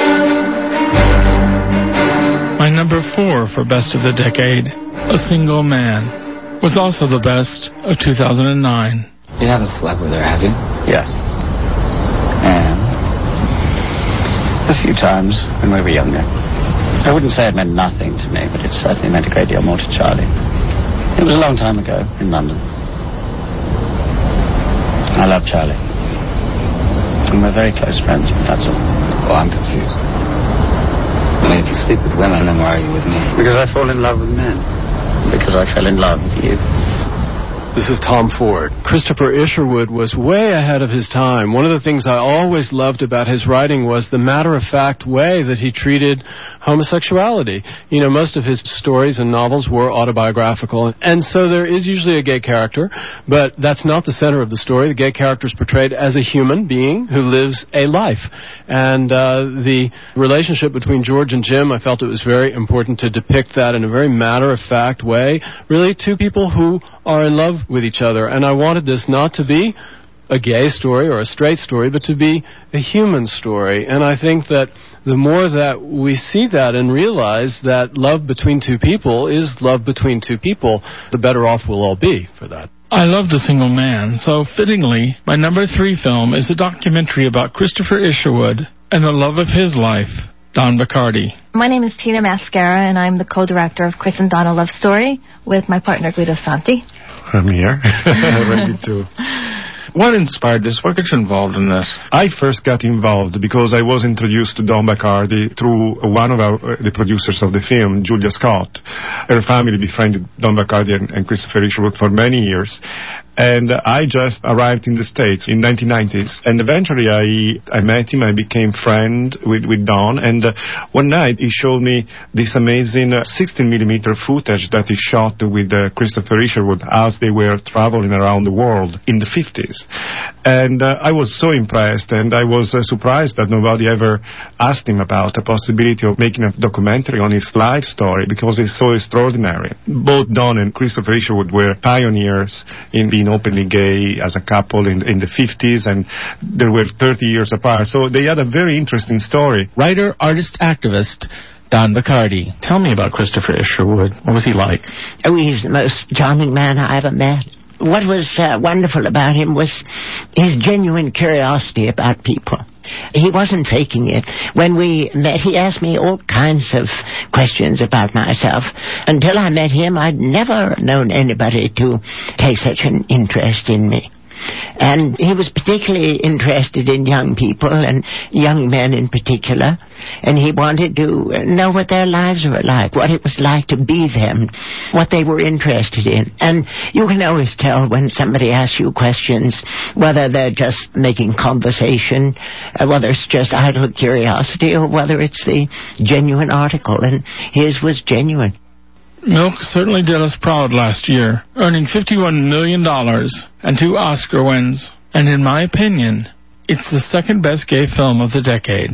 My number 4 for Best of the Decade, A Single Man, was also the best of 2009. You haven't slept with her, have you? Yes. And a few times when we were younger. I wouldn't say it meant nothing to me, but it certainly meant a great deal more to Charlie. It was a long time ago in London. I love Charlie. And we're very close friends, but that's all. Oh, I'm confused. I mean, if you sleep with women, then why are you with me? Because I fall in love with men. Because I fell in love with you. This is Tom Ford. Christopher Isherwood was way ahead of his time. One of the things I always loved about his writing was the matter-of-fact way that he treated homosexuality. You know, most of his stories and novels were autobiographical, and so there is usually a gay character, but that's not the center of the story. The gay character is portrayed as a human being who lives a life. And the relationship between George and Jim, I felt it was very important to depict that in a very matter-of-fact way. Really, 2 people who are in love with each other. And I wanted this not to be a gay story or a straight story, but to be a human story. And I think that the more that we see that and realize that love between 2 people is love between 2 people, the better off we'll all be for that. I loved A Single Man, so fittingly, my number 3 film is a documentary about Christopher Isherwood and the love of his life, Don Bacardi. My name is Tina Mascara, and I'm the co-director of Chris and Donna Love Story with my partner Guido Santi. I'm here. Ready to. What inspired this? What got you involved in this? I first got involved because I was introduced to Don Bacardi through one of the producers of the film, Julia Scott. Her family befriended Don Bacardi and Christopher Isherwood for many years. And I just arrived in the States in 1990s. And eventually I met him, I became friend with Don. And one night he showed me this amazing 16mm footage that he shot with Christopher Isherwood as they were traveling around the world in the 50s. And I was so impressed, and I was surprised that nobody ever asked him about the possibility of making a documentary on his life story, because it's so extraordinary. Both Don and Christopher Isherwood were pioneers in being openly gay as a couple in the 50s, and they were 30 years apart. So they had a very interesting story. Writer, artist, activist Don Bachardy. Tell me about Christopher Isherwood. What was he like? Oh, he's the most charming man I ever met. What was wonderful about him was his genuine curiosity about people. He wasn't faking it. When we met, he asked me all kinds of questions about myself. Until I met him, I'd never known anybody to take such an interest in me. And he was particularly interested in young people, and young men in particular. And he wanted to know what their lives were like, what it was like to be them, what they were interested in. And you can always tell when somebody asks you questions, whether they're just making conversation, whether it's just idle curiosity, or whether it's the genuine article. And his was genuine. Milk certainly did us proud last year, earning $51 million and 2 Oscar wins. And in my opinion, it's the second best gay film of the decade.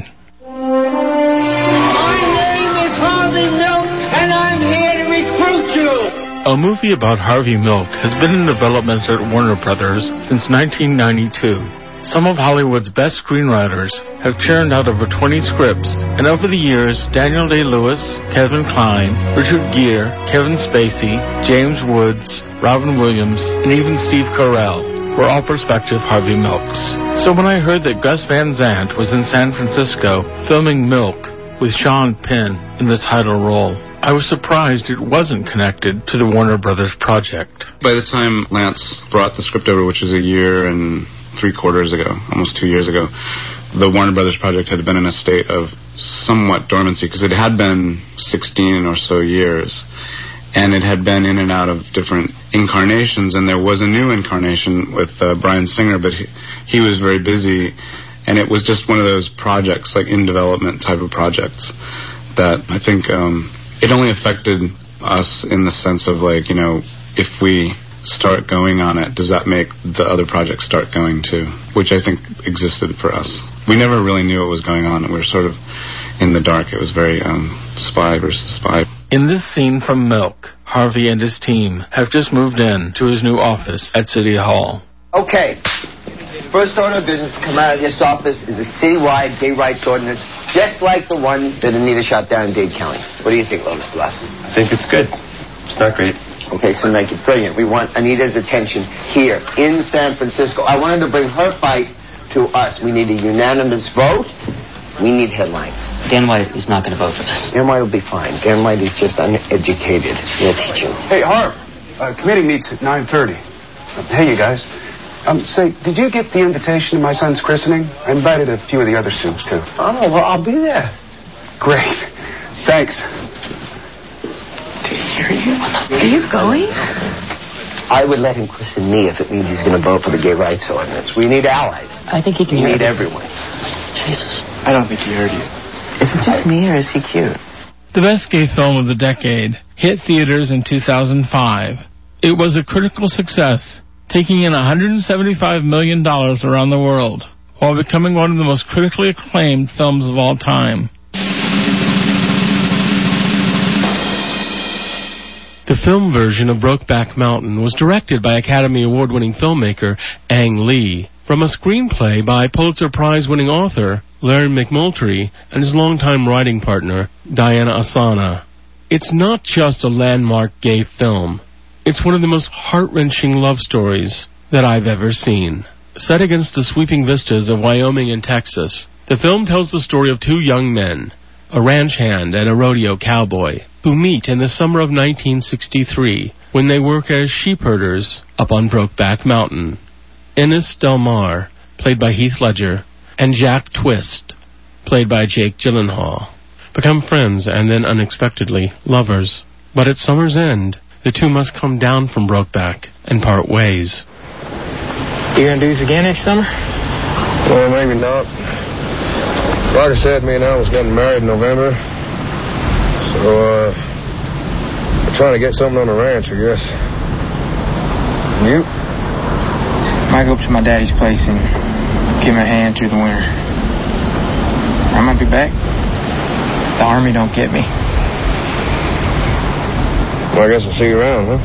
My name is Harvey Milk, and I'm here to recruit you. A movie about Harvey Milk has been in development at Warner Brothers since 1992. Some of Hollywood's best screenwriters have churned out over 20 scripts, and over the years, Daniel Day-Lewis, Kevin Kline, Richard Gere, Kevin Spacey, James Woods, Robin Williams, and even Steve Carell were all prospective Harvey Milks. So when I heard that Gus Van Sant was in San Francisco filming Milk with Sean Penn in the title role, I was surprised it wasn't connected to the Warner Brothers project. By the time Lance brought the script over, which was a year and 3/4 ago, almost 2 years ago, the Warner Brothers project had been in a state of somewhat dormancy, because it had been 16 or so years, and it had been in and out of different incarnations, and there was a new incarnation with Bryan Singer, but he was very busy, and it was just one of those projects, like in development type of projects, that I think it only affected us in the sense of, like, you know, if we start going on it, does that make the other projects start going too? Which I think existed for us. We never really knew what was going on. We were sort of in the dark. It was very spy versus spy. In this scene from Milk, Harvey and his team have just moved in to his new office at City Hall. Okay. First order of business to come out of this office is a citywide gay rights ordinance, just like the one that Anita shot down in Dade County. What do you think, Lotus Blossom? I think it's good. It's not great. Okay, so make it brilliant. We want Anita's attention here in San Francisco. I wanted to bring her fight to us. We need a unanimous vote. We need headlines. Dan White is not going to vote for this. Dan White will be fine. Dan White is just uneducated. We'll teach him. Hey, Harv, committee meets at 9:30. Hey, you guys. Say, did you get the invitation to my son's christening? I invited a few of the other Supes, too. Oh, well, I'll be there. Great. Thanks. Are you going? I would let him christen me if it means he's going to vote for the gay rights ordinance. We need allies. I think he can We hear need it. everyone. Jesus. I don't think he heard you. Is it just me, or is he cute? The best gay film of the decade hit theaters in 2005. It was a critical success, taking in $175 million around the world, while becoming one of the most critically acclaimed films of all time. The film version of Brokeback Mountain was directed by Academy Award-winning filmmaker Ang Lee, from a screenplay by Pulitzer Prize-winning author Larry McMurtry and his longtime writing partner Diana Asana. It's not just a landmark gay film. It's one of the most heart-wrenching love stories that I've ever seen. Set against the sweeping vistas of Wyoming and Texas, the film tells the story of 2 young men, a ranch hand and a rodeo cowboy, who meet in the summer of 1963 when they work as sheep herders up on Brokeback Mountain. Ennis Del Mar, played by Heath Ledger, and Jack Twist, played by Jake Gyllenhaal, become friends and then unexpectedly lovers. But at summer's end, the two must come down from Brokeback and part ways. You gonna do this again next summer? Well, maybe not. Like I said, me and Al was getting married in November. So, we're trying to get something on the ranch, I guess. You? Might go up to my daddy's place and give him a hand through the winter. I might be back. The Army don't get me. Well, I guess I'll see you around, huh?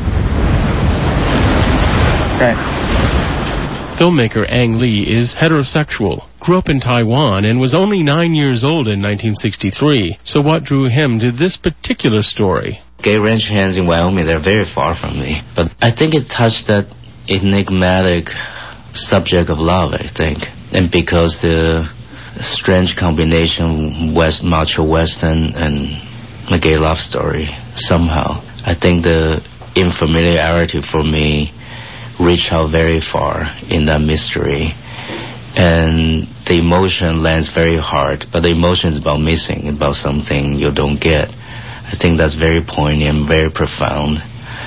Right. Filmmaker Ang Lee is heterosexual, grew up in Taiwan, and was only 9 years old in 1963. So what drew him to this particular story? Gay ranch hands in Wyoming, they're very far from me. But I think it touched that enigmatic subject of love, I think. And because the strange combination macho Western and a gay love story, somehow, I think the unfamiliarity for me reach out very far in that mystery, and the emotion lands very hard, but the emotion is about missing, about something you don't get. I think that's very poignant, very profound.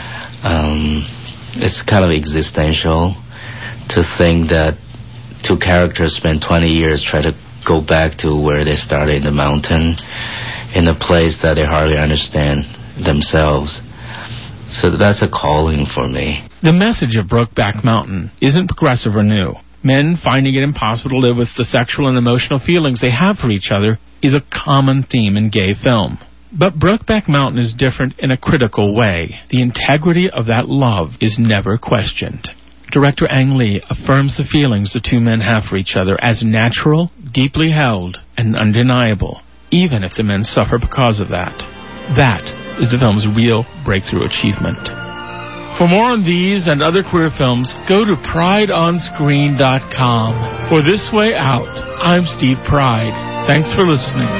It's kind of existential to think that two characters spend 20 years trying to go back to where they started in the mountain, in a place that they hardly understand themselves. So that's a calling for me. The message of Brokeback Mountain isn't progressive or new. Men finding it impossible to live with the sexual and emotional feelings they have for each other is a common theme in gay film. But Brokeback Mountain is different in a critical way. The integrity of that love is never questioned. Director Ang Lee affirms the feelings the two men have for each other as natural, deeply held, and undeniable, even if the men suffer because of that. That is the film's real breakthrough achievement. For more on these and other queer films, go to PrideOnScreen.com. For This Way Out, I'm Steve Pride. Thanks for listening.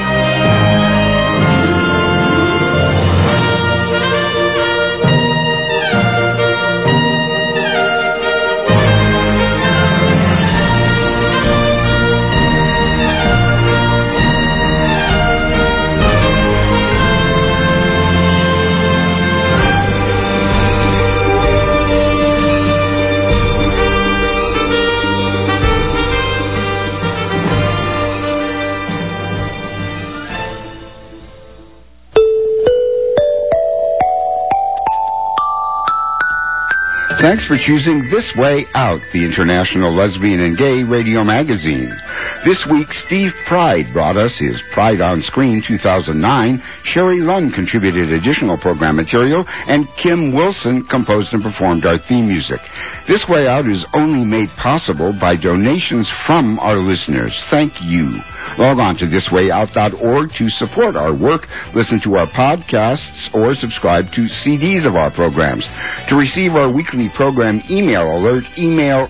Thanks for choosing This Way Out, the international lesbian and gay radio magazine. This week, Steve Pride brought us his Pride on Screen 2009. Sherry Lunn contributed additional program material, and Kim Wilson composed and performed our theme music. This Way Out is only made possible by donations from our listeners. Thank you. Log on to thiswayout.org to support our work, listen to our podcasts, or subscribe to CDs of our programs. To receive our weekly program email alert, email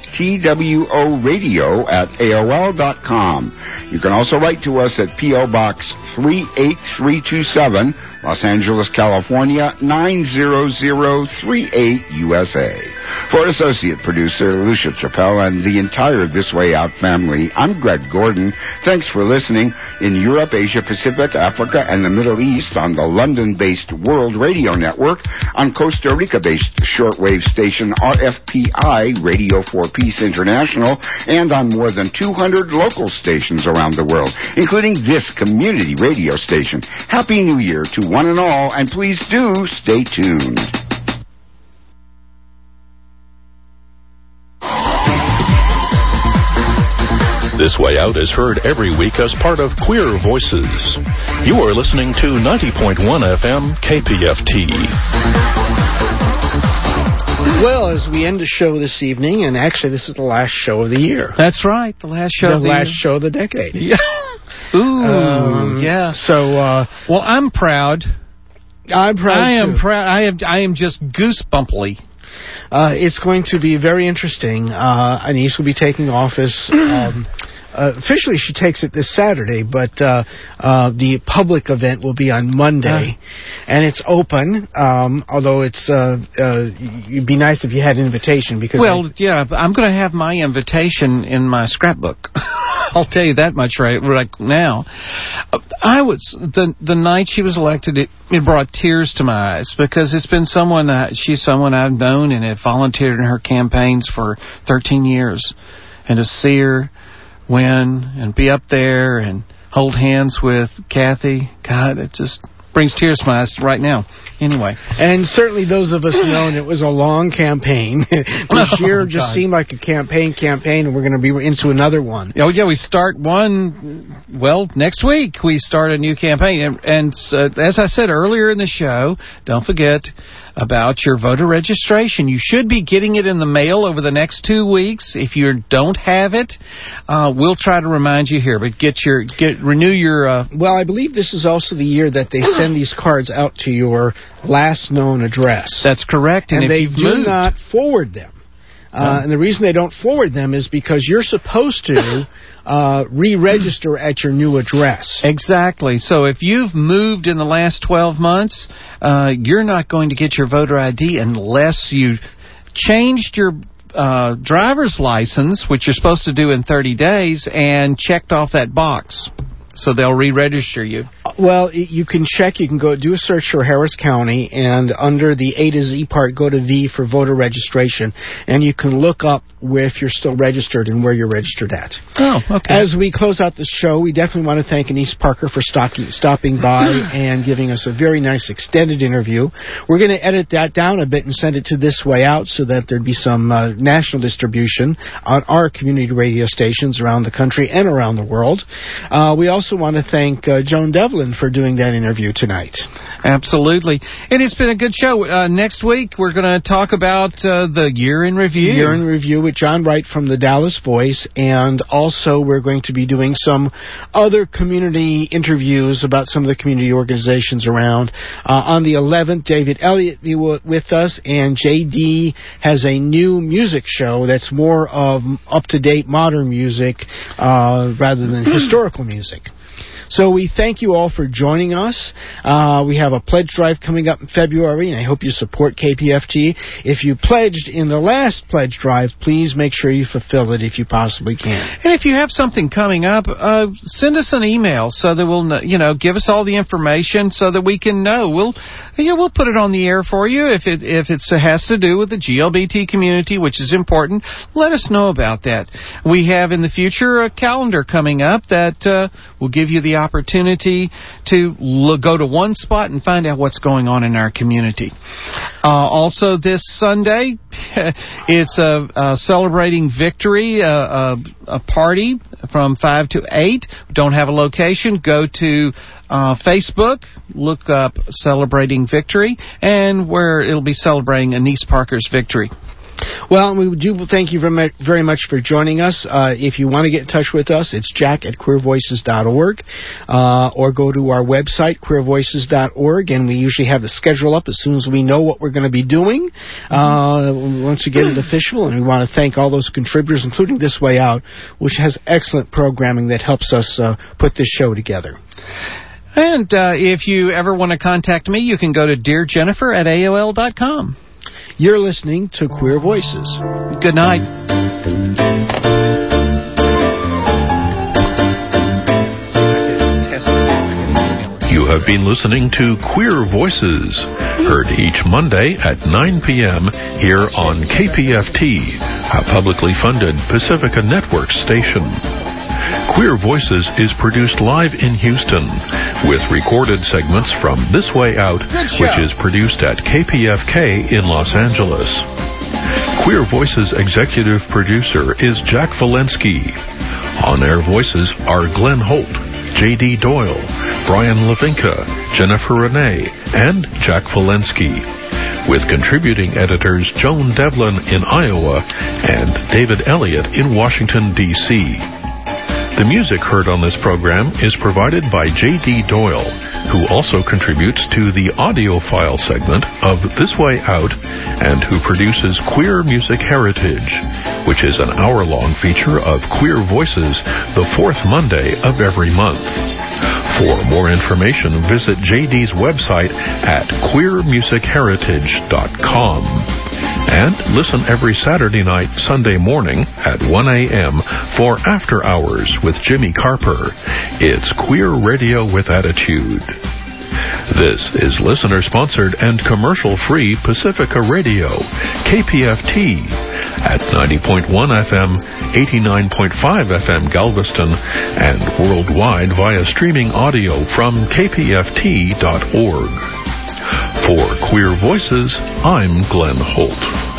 tworadio@aol.com. You can also write to us at P.O. Box 38327, Los Angeles, California, 90038, USA. For associate producer Lucia Chappelle and the entire This Way Out family, I'm Greg Gordon. Thanks for listening in Europe, Asia Pacific, Africa, and the Middle East on the London-based World Radio Network, on Costa Rica-based shortwave station RFPI, Radio for Peace International, and on more than 200 local stations around the world, including this community radio station. Happy New Year to one and all, and please do stay tuned. This Way Out is heard every week as part of Queer Voices. You are listening to 90.1 FM KPFT. Well, as we end the show this evening, and actually this is the last show of the year. That's right, the last show of the last year. show of the decade. Yeah. Ooh, yeah. So, well, I'm proud. I'm proud. I am proud. I am just goosebumply. It's going to be very interesting. Anise will be taking office. Officially, she takes it this Saturday, but the public event will be on Monday, and it's open. Although it's it'd be nice if you had an invitation because. Well, yeah, I'm going to have my invitation in my scrapbook. I'll tell you that much right now. I was the night she was elected. It brought tears to my eyes because it's been she's someone I've known and have volunteered in her campaigns for 13 years, and to see her win and be up there and hold hands with Kathy, God, it just brings tears to my eyes right now. Anyway. And certainly those of us known it was a long campaign. This year just seemed like a campaign, and we're going to be into another one. Oh, yeah, we start next week we start a new campaign. And as I said earlier in the show, don't forget about your voter registration. You should be getting it in the mail over the next 2 weeks. If you don't have it, we'll try to remind you here. But renew your. Well, I believe this is also the year that they send these cards out to your last known address. That's correct. And they do not forward them. And the reason they don't forward them is because you're supposed to re-register at your new address. Exactly. So if you've moved in the last 12 months, you're not going to get your voter ID unless you changed your driver's license, which you're supposed to do in 30 days, and checked off that box. So they'll re-register you. Well, you can check. You can go do a search for Harris County, and under the A to Z part, go to V for voter registration, and you can look up if you're still registered and where you're registered at. Oh, okay. As we close out the show, we definitely want to thank Anise Parker for stopping by and giving us a very nice extended interview. We're going to edit that down a bit and send it to This Way Out so that there'd be some national distribution on our community radio stations around the country and around the world. We also want to thank Joan Devlin for doing that interview tonight. Absolutely. And it's been a good show. Next week, we're going to talk about the Year in Review. Year in Review with John Wright from the Dallas Voice. And also, we're going to be doing some other community interviews about some of the community organizations around. On the 11th, David Elliott will be with us. And J.D. has a new music show that's more of up-to-date modern music rather than historical music. So we thank you all for joining us. We have a pledge drive coming up in February, and I hope you support KPFT. If you pledged in the last pledge drive, please make sure you fulfill it if you possibly can. And if you have something coming up, send us an email so that we'll, give us all the information so that we can know. We'll put it on the air for you. If it has to do with the GLBT community, which is important, let us know about that. We have in the future a calendar coming up that will give you the opportunity to go to one spot and find out what's going on in our community. Also this Sunday, it's a celebrating victory, a party from 5 to 8. Don't have a location, go to Facebook, look up Celebrating Victory, and where it'll be celebrating Anise Parker's victory. Well, we do thank you very much for joining us. If you want to get in touch with us, it's jack@queervoices.org, or go to our website, queervoices.org, and we usually have the schedule up as soon as we know what we're going to be doing once we get it official. And we want to thank all those contributors, including This Way Out, which has excellent programming that helps us put this show together. And if you ever want to contact me, you can go to dearjennifer@aol.com. You're listening to Queer Voices. Good night. You have been listening to Queer Voices, heard each Monday at 9 p.m. here on KPFT, a publicly funded Pacifica Network station. Queer Voices is produced live in Houston, with recorded segments from This Way Out, which is produced at KPFK in Los Angeles. Queer Voices executive producer is Jack Valensky. On-air voices are Glenn Holt, J.D. Doyle, Brian Levinka, Jennifer Renee, and Jack Valensky, with contributing editors Joan Devlin in Iowa and David Elliott in Washington, D.C. The music heard on this program is provided by J.D. Doyle, who also contributes to the audiophile segment of This Way Out and who produces Queer Music Heritage, which is an hour-long feature of queer voices the fourth Monday of every month. For more information, visit J.D.'s website at queermusicheritage.com. And listen every Saturday night, Sunday morning at 1 a.m. for After Hours with Jimmy Carper. It's Queer Radio with Attitude. This is listener-sponsored and commercial-free Pacifica Radio, KPFT, at 90.1 FM, 89.5 FM Galveston, and worldwide via streaming audio from kpft.org. For Queer Voices, I'm Glenn Holt.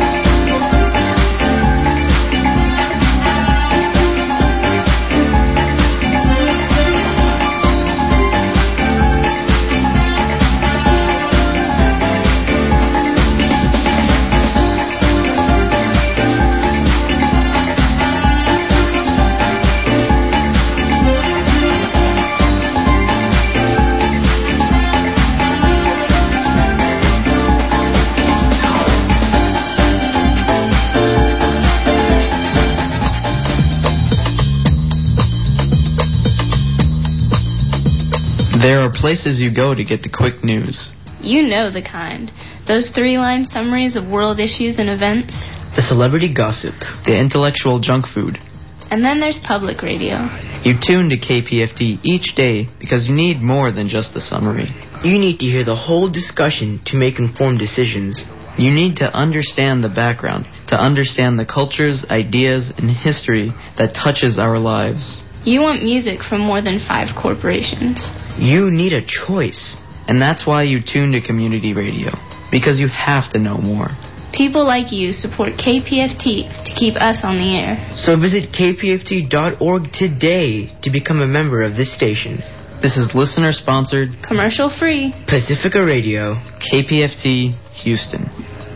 There are places you go to get the quick news. You know the kind. Those 3-line summaries of world issues and events. The celebrity gossip. The intellectual junk food. And then there's public radio. You tune to KPFT each day because you need more than just the summary. You need to hear the whole discussion to make informed decisions. You need to understand the background, to understand the cultures, ideas, and history that touches our lives. You want music from more than 5 corporations. You need a choice. And that's why you tune to community radio, because you have to know more. People like you support KPFT to keep us on the air. So visit kpft.org today to become a member of this station. This is listener-sponsored, commercial-free Pacifica Radio, KPFT, Houston.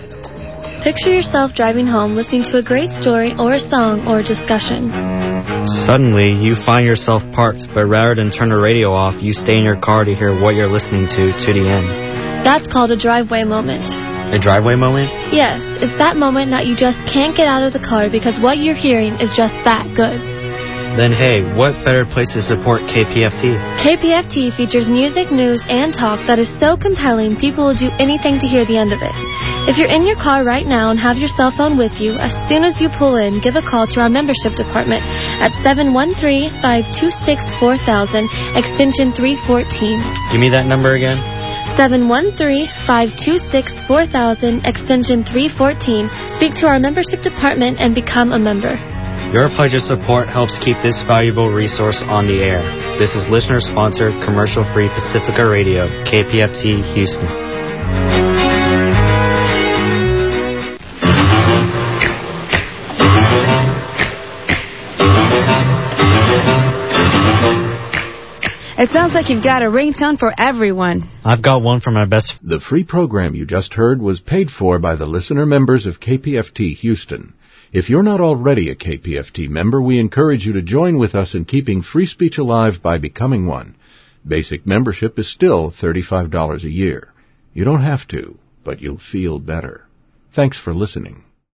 Picture yourself driving home listening to a great story or a song or a discussion. Suddenly, you find yourself parked, but rather than turn the radio off, you stay in your car to hear what you're listening to the end. That's called a driveway moment. A driveway moment? Yes, it's that moment that you just can't get out of the car because what you're hearing is just that good. Then hey, what better place to support KPFT? KPFT features music, news, and talk that is so compelling people will do anything to hear the end of it. If you're in your car right now and have your cell phone with you, as soon as you pull in, give a call to our membership department at 713-526-4000, extension 314. Give me that number again. 713-526-4000, extension 314. Speak to our membership department and become a member. Your pledge of support helps keep this valuable resource on the air. This is listener-sponsored, commercial-free Pacifica Radio, KPFT, Houston. It sounds like you've got a ringtone for everyone. I've got one for my best. The free program you just heard was paid for by the listener members of KPFT Houston. If you're not already a KPFT member, we encourage you to join with us in keeping free speech alive by becoming one. Basic membership is still $35 a year. You don't have to, but you'll feel better. Thanks for listening.